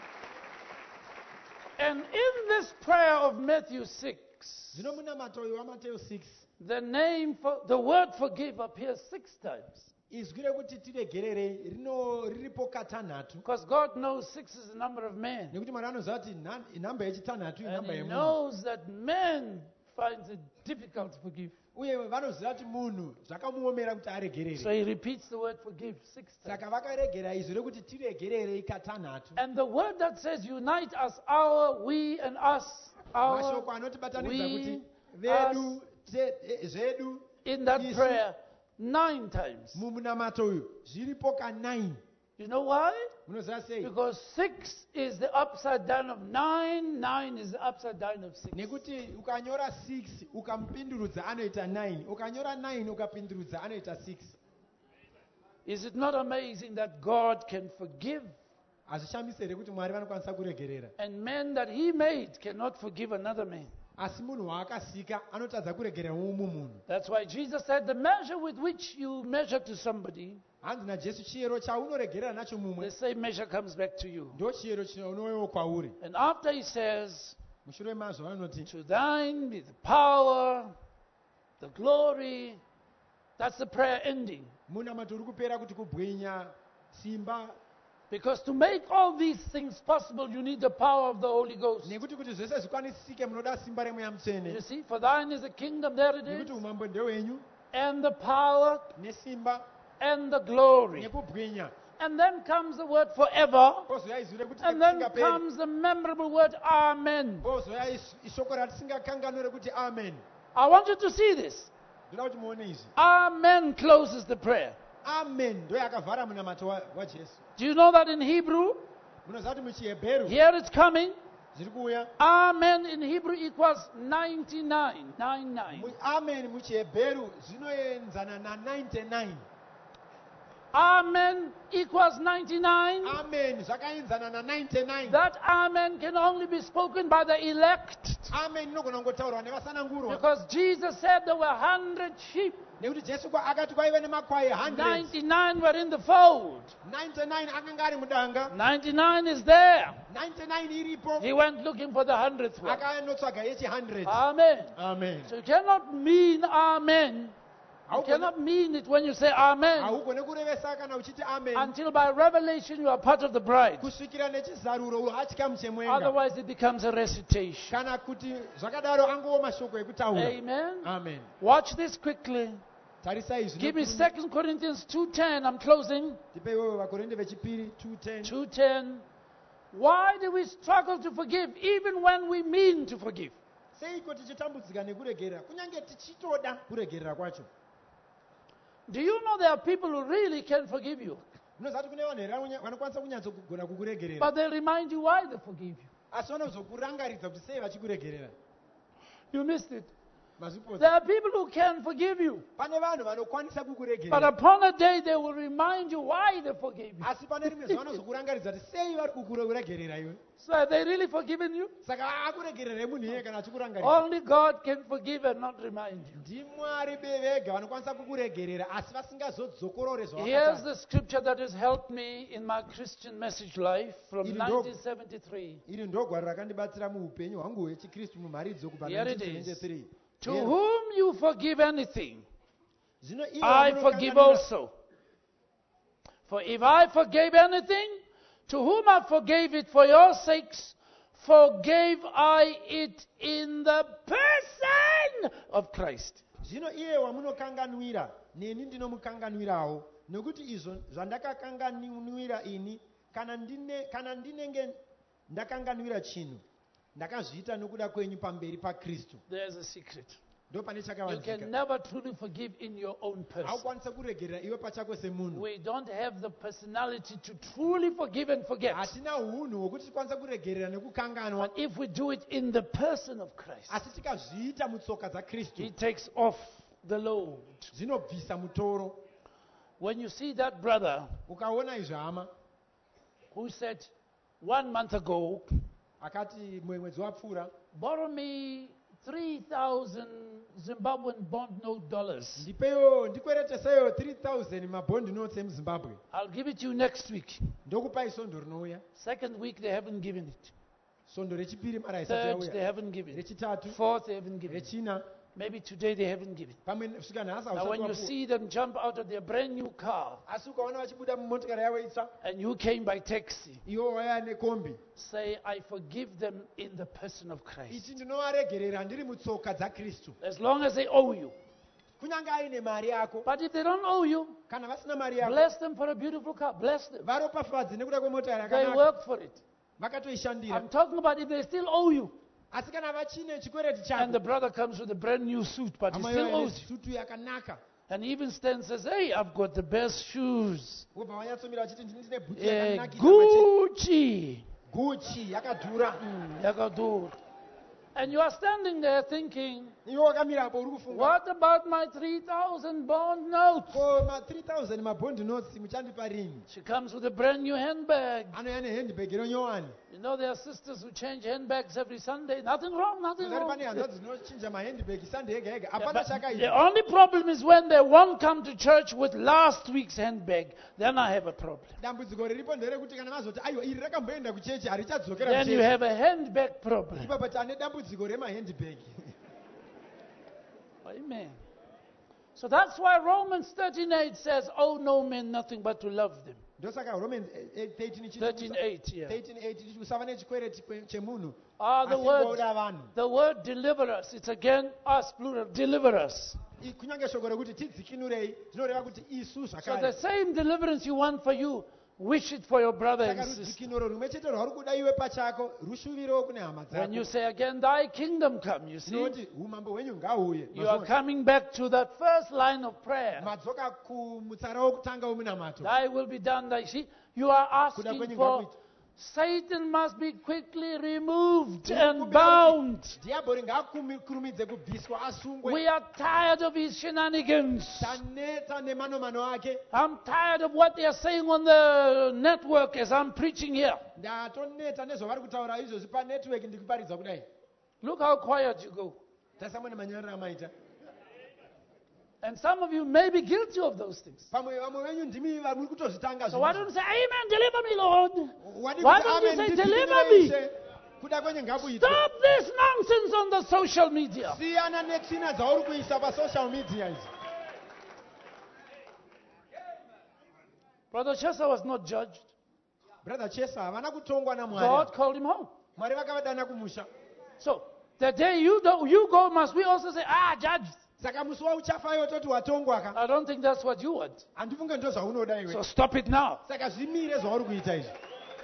And in this prayer of Matthew six, Zvino munamato uyu waMateo six, the name for the word forgive appears six times. izwi rekuti tiregererei rino riripo katanhatu, Because God knows six is the number of men. nekuti Mwari anoziva kuti nhan- namba yechitanhatu And inamba He yemunhu, knows that man finds it difficult to forgive. uye vanoziva kuti munhu zvakamuomera kuti So aregerere. He repeats the word forgive six times. Saka vakaregera izwi rekuti tiregererei katanhatu. And the word that says unite us, our, we, and us, our, Mashoko anotibatanidza kuti we, vedu, te- eh, zvedu, in that isu. prayer, nine times. mumunamato uyu zviripo ka nine. You know why? Munoziva sei? Because six is the upside down of nine, nine is the upside down of six. Nekuti ukanyora six ukamupindurudza anoita nine, ukanyora nine ukapindurudza anoita six. Is it not amazing that God can forgive, Hazvishambise here kuti Mwari vanokwanisa kuregerera, and men that He made cannot forgive another man? asi munhu waakasika anotadza kuregerera umwe munhu. That's why Jesus said, the measure with which you measure to somebody, Hanzi naJesu, chiyero chaunoregerera nacho the mumwe same measure comes back to you. ndo chiyero chinouyewo kwauri. And after He says, Mushure mazvo anoti to thine be the power, the glory, that's the prayer ending. munamato uri kupera kuti kubwinya, simba, Because to make all these things possible, you need the power of the Holy Ghost. nekuti kuti zvese zvikwanisike munoda simba remweya You mutsvene, see, for thine is the kingdom, there it nekuti is, umambo ndehwenyu, and the power, nesimba, and the glory. nekubwinya. And then comes the word forever, Kozouya izwi rekuti and then nekusingaperi. comes the memorable word amen. Kozouya is- ishoko ratisingakanganwe rekuti amen. I want you to see this. Ndoda kuti muone izvi. Amen closes the prayer. Amen ndo yakavhara munamato wa- waJesu. Do you know that in Hebrew? Munoziva kuti muchihebheru Here it's coming. zviri kuuya. Amen in Hebrew equals ninety-nine. ninety-nine. Mu- amen muchihebheru zvinoenzana na ninety-nine. Amen equals ninety-nine. Amen zvakaenzana na ninety-nine. That amen can only be spoken by the elect. Amen inogona kungotaurwa nevasanangurwa, Because Jesus said there were one hundred sheep. nekuti Jesu kwa- akati kwaive nemakwai one hundred. ninety-nine were in the fold. ninety-nine akanga ari mudanga, ninety-nine is there. ninety-nine iripo. He went looking for the hundredth one. Akaenotsvaga yechi one hundred. Amen. Amen. So you cannot mean amen. You Haugone- cannot mean it when you say amen. haugone kurevesa kana uchiti amen Until by revelation you are part of the bride. kusvikira nechizaruro hachikamu chemwenga, Otherwise it becomes a recitation. kana kuti zvakadaro angowo mashoko ekutaura. Amen. Amen. Watch this quickly. Tarisai izvi Give me nokuru- Second Corinthians two ten. I'm closing. tipe iwewe vakorinde vechipiri two ten. two ten. Why do we struggle to forgive even when we mean to forgive? seiko tichitambudzika nekuregerera kunyange tichitoda kuregerera kwacho? Do you know there are people who really can forgive you, Munoziva kuti kune vanhu here vanonya- vanokwanisa kunyatsogona kukuregerera, but they remind you why they forgive you? asi vanozokurangaridza kuti sei vachikuregerera. You missed it. mazviposa There are people who can forgive you. pane vanhu vanokwanisa But kukuregerera upon a day, they will remind you why they forgave you. asi pane rimwe zuva vanozokurangaridza kuti sei vari kukuregerera iwe So have they really forgiven you? saka akuregererei munhu iye kana achikurangaridza Only God can forgive and not remind you. ndimwari vega vanokwanisa kukuregerera asi vasingazodzizokorore Here's zvavakaita the scripture that has helped me in my Christian message life from Even though- nineteen seventy-three. iri ndogwaro rakandibatsira muupenyu hwangu hwechikristu mumharidzo kubva Here it nineteen is. seventy-three To Here. whom you forgive anything, Zvino ivo I vamunokanganira- forgive also. For if I forgave anything, to whom I forgave it for your sakes, forgave I it in the person of Christ. zvino iye wamunokanganwira neni ndinomukanganwirawo nokuti izvo zvandakakanganwira ini kana ndine kana ndinenge ndakanganwira chinhu ndakazviita nokuda kwenyu pamberi pakristu There's a secret. ndo pane You chakavanzika can never truly forgive in your own person. haukwanisa kuregerera iwe pachako semunhu We don't have the personality to truly forgive and forget. hatina unhu hwokuti tikwanisa kuregerera nekukanganwa But if we do it in the person of Christ, asi tikazviita mutsoka dzakristu He takes off the load. zvinobvisa mutoro When you see that brother ukaona izvo hama who said one month ago, akati mwe mwedzi wapfuura borrow me three thousand Zimbabwean bond note dollars. ndipeyo ndikwereteseyo three thousand mabhondi notes emuzimbabwe I'll give it to you next week. ndokupai sondo rinouya Second week, they haven't given it. sondo rechipiri mara isati Third, they yauya haven't given it. rechitatu Fourth, they haven't given it. rechina Maybe today they haven't given it. pamwe kusvika nhasi Now, when you hausati see them jump out of their brand new car asi ukaona vachibuda mumotikari yavo itsva and you came by taxi, iwo waya nekombi say, I forgive them in the person of Christ. ichi ndinovaregerera ndiri mutsoka dzakristu As long as they owe you. kunyange aine mari yako But if they don't owe you, kana vasina mari yako bless them for a beautiful car. Bless them. varopafadze nekuda kwemotokari They yakanaka work for it. vakatoishandira I'm talking about if they still owe you. asi kana vachine chikwereti And the chako brother comes with a brand new suit, but he hama still iyoyo owes you. nesutu yakanaka And he even stands and says, hey, I've got the best shoes. wobva vanyatsomira vachiti ndine bhuti Eh, yakanakisa mache- Gucci. guchi yakadhura Mm, yakadura. And you are standing there thinking, iwe wakamirapo uri kufunga what about my three thousand bond notes? ko ma three thousand mabhondi notes muchandipa rini She comes with a brand new handbag. anouya nehandbag ronyowani You know, there are sisters who change handbags every Sunday. Nothing wrong, nothing ungari wrong. pane hanzvadzi dzinochinja mahandbag sande yega yega Yeah, hapana but the chakaita only problem is when they won't come to church with last week's handbag. Then I have a problem. dambudziko riripo nderekuti kana vazoti aiwa iri rakamboenda kuchechi harichadzokera Then you kuchechi have a handbag problem. ipapa tane dambudziko remahandbag Amen. So that's why Romans thirteen eight says, "Oh no man nothing but to love them." ndosaka romans thirteen thirteen eight, yeah. eight ichiti usava nechikwereti kwe- chemunhu Ah, the asi word, ngoda vanhu the word deliver us. It's again us plural. Deliver us. I- kunyange shoko rekuti tidzikinurei zvinoreva kuti isu So the zvakare same deliverance you want for you, wish it for your brother saka and sister. rudzikinuro rumwe chete rwauri kuda iwe pachako rushuvirewo kune hama When you dzako say again, "Thy kingdom come," you see, tinoti umambo hwenyu ngauye you are coming back to that first line of prayer. madzoka kumutsara wokutanga wemunamato Thy will be done. Thy see, you are kuda asking kwenyu for ngakuitwe Satan must be quickly removed Tiri and kukumbira bound. kuti dhiabhori ngaakurumidze kubviswa asungwe We are tired of his shenanigans. taneta nemanomano ake I'm tired of what they are saying on the network as I'm preaching here. ndatoneta nezvavari kutaura izvozvi panetwork ndikuparidza kudai Look how quiet you go. tasamwana manyorero amaita And some of you may be guilty of those things. pamwe vamwe venyu ndimi vari muri kutozvitanga So why don't you say, Amen, deliver me, Lord? Wadi Why kuti, don't you "Amen, say, ndidzikinurei deliver me? Ishe." kuda kwenye ngakuitwe Stop this nonsense on the social media. siyana netsvina dzauri kuisa pasocial media idzi Brother Chesa was not judged. brother chesa havana kutongwa namwari God called him home. mwari vakavadana kumusha So the day you, do, you go, must we also say, ah, judge? saka musi wauchafayo toti watongwa ka I don't think that's what you want. handifunge ndo zvaunoda iwe So stop it now. saka zvimire zvauri kuita izvi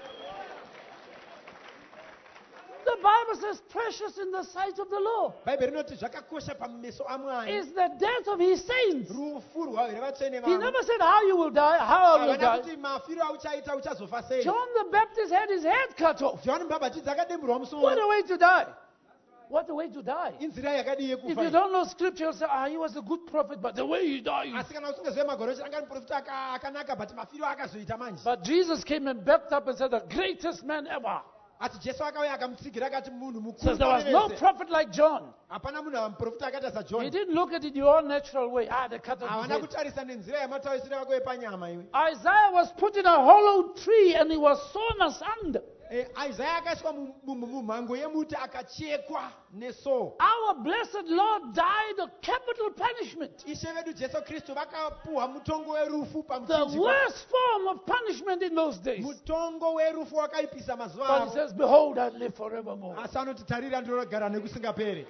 The Bible says, precious in the sight of the Lord bhaibheri rinoti zvakakosha pameso amwari is the death of his saints. rufu rwavo rwevatsvene He vavo never said how you will die, how I will havana die. kuti mafiro auchaita uchazofa sei John the Baptist had his head cut off. johani mubhabhatidzi akademburwa What musoro a way to die. What a way to die. inzira yakadii If you yekufa don't know scripture, you'll say, ah, he was a good prophet, but the way he died. asi kana usingazive magoro anga ari muprofita aka- akanaka but mafiro akazoita manje But Jesus came and backed up and said, the greatest man ever. ati jesu akauya akamutsigira akati munhu Says mukuru there was no pavese. prophet like John. hapana munhu muprofita akaita He sajohn didn't look at it your natural way. Ah, they cut off his havana head. kutarisa nenzira yemataurisiro yako yepanyama iwe Isaiah was put in a hollow tree and he was sawn asunder. Eh, isaya akaiswa mu- mu- mu- mumhango yemuti akachekwa neso Our blessed Lord died a capital punishment. ishe vedu jesu kristu vakapuhwa mutongo werufu The pamuchinjikwa worst form of punishment in those days. mutongo werufu wakaipisa mazuva But he avo says, behold, I live forevermore. asi anoti tarira ndinogara nekusingaperi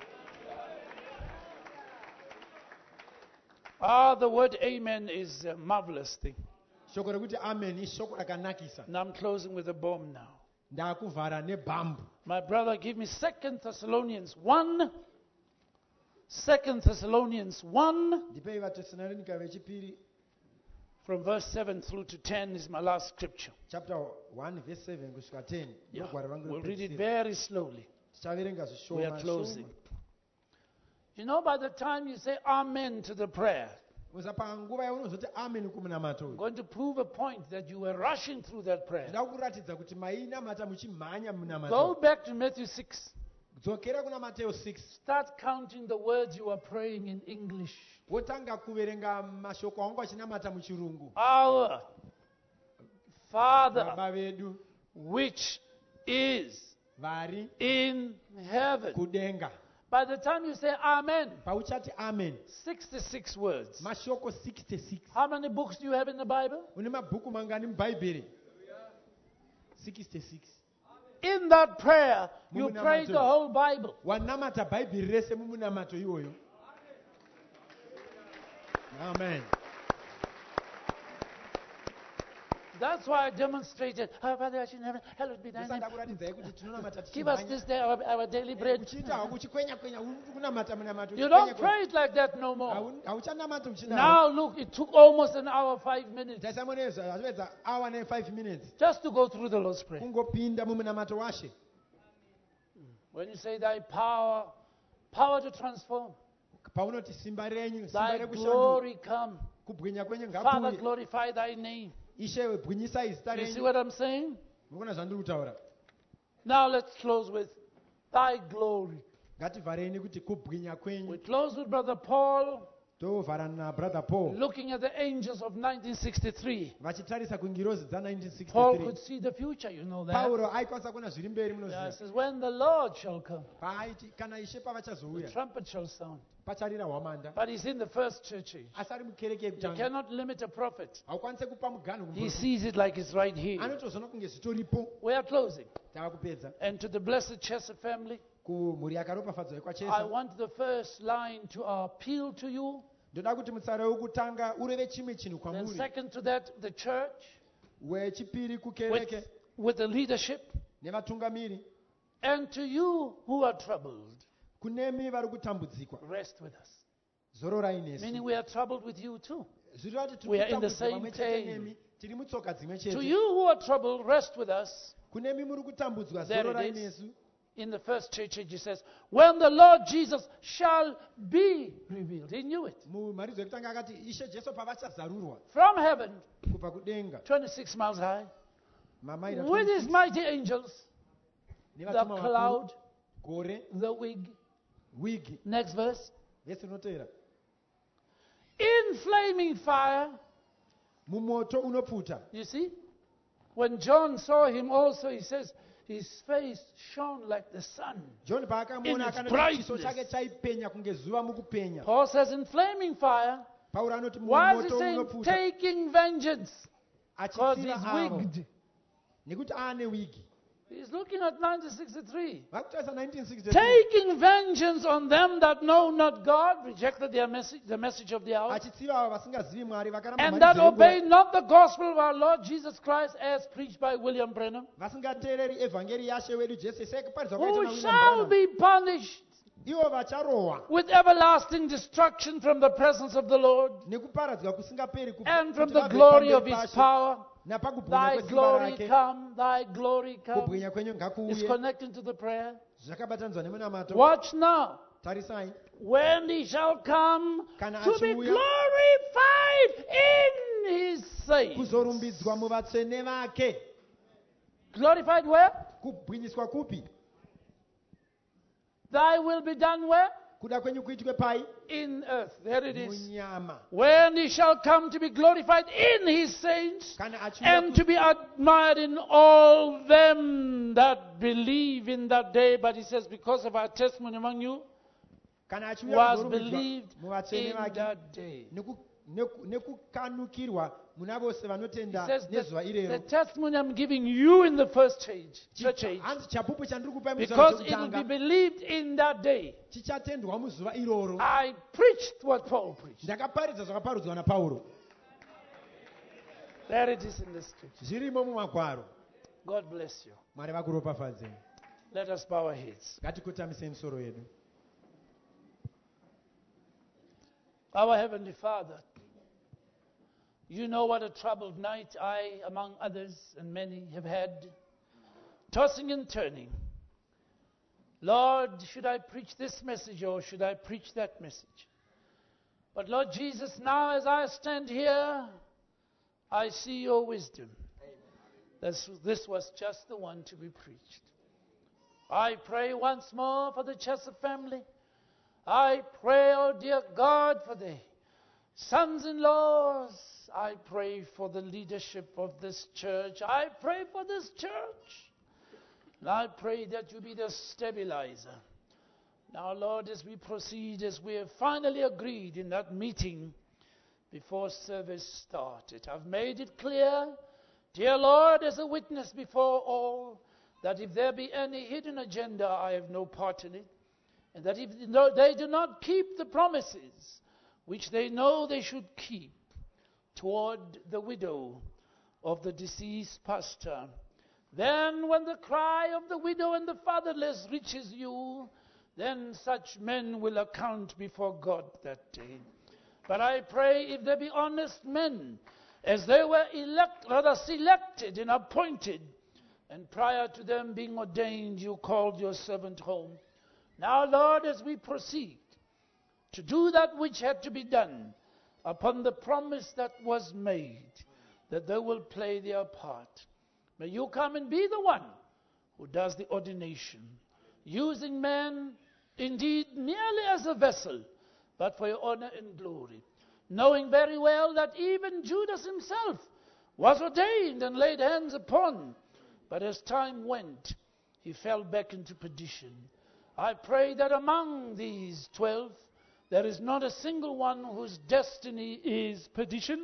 Ah, the word amen is a marvelous thing. shoko rekuti amen ishoko rakanakisa And I'm closing with a bomb now. ndakuvhara nebhambu My brother, give me Second Thessalonians one. Second Thessalonians one, ndipei vatesalonika vechipiri from verse seven through to ten is my last scripture. chapter one verse seven kusvika ten Yeah. ndogwara rangu We'll read it rekupedzisira. very slowly. tichaverenga We are zvishoma closing. shoma. You know, by the time you say amen to the prayer, uza panguva yaunozoti amen kumunamato I'm uyu going to prove a point that you were rushing through that prayer. ndida kuratidza kuti mainamata muchimhanya Go munamato back to Matthew six. dzokera kuna mateo six Start counting the words you are praying in English. wotanga kuverenga mashoko aunga achinamata muchirungu Our Father, baba vedu which is vari in heaven. kudenga By the time you say amen, pauchati amen sixty-six words. mashoko sixty-six How many books do you have in the Bible? une mabhuku mangani mubhaibheri sixty-six In that prayer, you Mumunamato. prayed the whole Bible. wanamata bhaibheri rese mumunamato iwoyo amen That's why I demonstrated. Our Father who art in heaven, hallowed be thy name. ndakuratidzai kuti tinonamata Give us this day our, our daily bread. uchiita hawo uchikwenya kwenya uri kunamata munamato You don't pray it like that no more. hauchanamata uchidaro Now look, it took almost an hour, five minutes, taisamoneza azopedza hour ne-five minutes just to go through the Lord's Prayer. kungopinda mumunamato washe When you say thy power, power to transform, paunoti simba renyu simba thy rekushandura glory come. kubwinya kwenyu Father, ngakuuye glorify thy name. ishe bwinyisai zita You see renyu what I'm saying? mukuona zvandiri kutaura Now let's close with thy glory. ngativharei nekuti kubwinya We kwenyu close with Brother Paul, tovhara nabrother paul looking at the angels of nineteen sixty-three. vachitarisa kungirozi Paul dza1963 could see the future, you know that. pauro aikwanisa kuona zviri mberi Yeah, it munoziva says, when the Lord shall come, paaiti kana ishe the pavachazouya trumpet shall sound. pacharira hwamanda But he's in the first church age. asi ari mukereke You yekutanga cannot limit a prophet. haukwanise kupa muganho He kumuprofita. sees it like it's right here. anotozoona kunge zvitoripo We are closing. tava kupedza And to the blessed Chester family, kumhuri yakaropafadzwa I yekwachesa want the first line to appeal to you. ndoda kuti mutsara wekutanga ureve chimwe chinhu Then kwamuri second to that, the church wechipiri with, kukereke with the leadership. nevatungamiri And to you who are troubled, kunemi vari kutambudzikwa rest with us. zororai nesu Meaning we are troubled with you too. zvireva kuti We are tiri in the kutambudzwa same pamwe chete pain. nemi tiri mutsoka dzimwe To chete you who are troubled, rest with us. kunemi muri kutambudzwa There it zororai is. nesu In the first church age, it says, when the Lord Jesus shall be revealed. He knew it. mumharidzo yekutanga akati ishe jesu pavachazarurwa From heaven, kubva kudenga twenty-six miles high, mamaira with his mighty angels, the nevatuma vakuru, cloud, gore the wig. wigi Next verse. vhesi inoteera In flaming fire. mumoto unopfuta You see? When John saw him also, he says, his face shone like the sun. john In paakamuona its akanoti chiso brightness. chake chaipenya kunge zuva mukupenya Paul says, in flaming fire. pauro anoti Why is he mumoto saying unopfuta taking vengeance? Because achitsira he's avo wigged. nekuti aane wigi He's looking at nineteen sixty-three. vakutarisa nineteen sixty-three Taking vengeance on them that know not God, rejected their message, the message of the hour, achitsira avo vasingazivi mwari vakaramba and mhari that dzenguva, obey not the gospel of our Lord Jesus Christ as preached by William Branham, vasingateereri evhangeri yashe wedu jesu sekuparidzwa kwaita who naWilliam shall Branham. be punished ivo vacharohwa with everlasting destruction from the presence of the Lord nekuparadzwa kusingaperi kubva- and from kuti the vabve glory pamberi of his pashe, power, napakubwinya Thy kwesimba glory rake come, thy glory come. kubwinya kwenyu It's ngakuuye connecting to the prayer. zvakabatanidzwa nemunamato. Watch now. Tarisai, When he shall come Kana to be achiuya. glorified in his saints. kuzorumbidzwa muvatsvene vake. Glorified where? Kubwinyiswa kupi? Thy will be done where? Kuda kwenyu kuitwe pai? In earth. There it is. Munyama. When he shall come to be glorified in his saints Kana achiuya and to be admired in all them that believe in that day. But he says, because of our testimony among you, kana achiuya was kuzorumbidzwa believed muvatsvene in vake that day. neku- neku- nekukanukirwa muna vose He vanotenda says, nezuva the, the irero. testimony I'm giving you in the first age, church age, Hanzi chapupu chandiri kupai because muzuva it will be chekutanga believed in that day. chichatendwa muzuva iroro. I preached what Paul preached. Ndakaparidza zvakaparudzwa naPauro. There it is in the scripture. Zvirimo mumagwaro. God bless you. Mwari vakuropafadzei. Let us bow our heads. Ngatikotamisei misoro yedu. Our Heavenly Father, you know what a troubled night I, among others, and many have had, tossing and turning. Lord, should I preach this message or should I preach that message? But Lord Jesus, now as I stand here, I see your wisdom. This, this was just the one to be preached. I pray once more for the Chesser family. I pray, oh dear God, for the sons-in-laws. I pray for the leadership of this church. I pray for this church. And I pray that you be the stabilizer. Now, Lord, as we proceed, as we have finally agreed in that meeting before service started, I've made it clear, dear Lord, as a witness before all, that if there be any hidden agenda, I have no part in it. And that if they do not keep the promises which they know they should keep toward the widow of the deceased pastor, then when the cry of the widow and the fatherless reaches you, then such men will account before God that day. But I pray if there be honest men, as they were elect, rather selected and appointed, and prior to them being ordained, you called your servant home. Now, Lord, as we proceed to do that which had to be done upon the promise that was made, that they will play their part, may you come and be the one who does the ordination, using man indeed merely as a vessel, but for your honor and glory, knowing very well that even Judas himself was ordained and laid hands upon, but as time went, he fell back into perdition. I pray that among these twelve, there is not a single one whose destiny is perdition,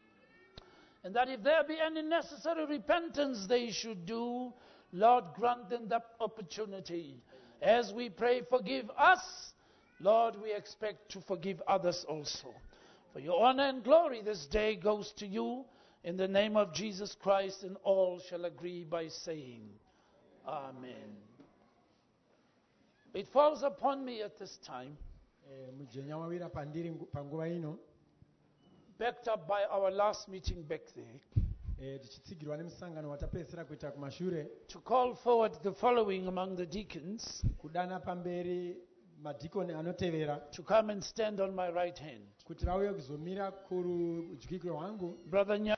and that if there be any necessary repentance they should do, Lord, grant them that opportunity. As we pray, forgive us, Lord, we expect to forgive others also. For your honor and glory this day goes to you, in the name of Jesus Christ, and all shall agree by saying, Amen. It falls upon me at this time, Eh, mujenya wawira pandiri ngu- panguva ino backed up by our last meeting back there, eh, tichitsigirwa nemusangano watapedzisira kuita kumashure, to call forward the following among the deacons kudana pamberi madhikoni anotevera to come and stand on my right hand. kuti vauye kuzomira kurudyi kwangu. Brother Nya-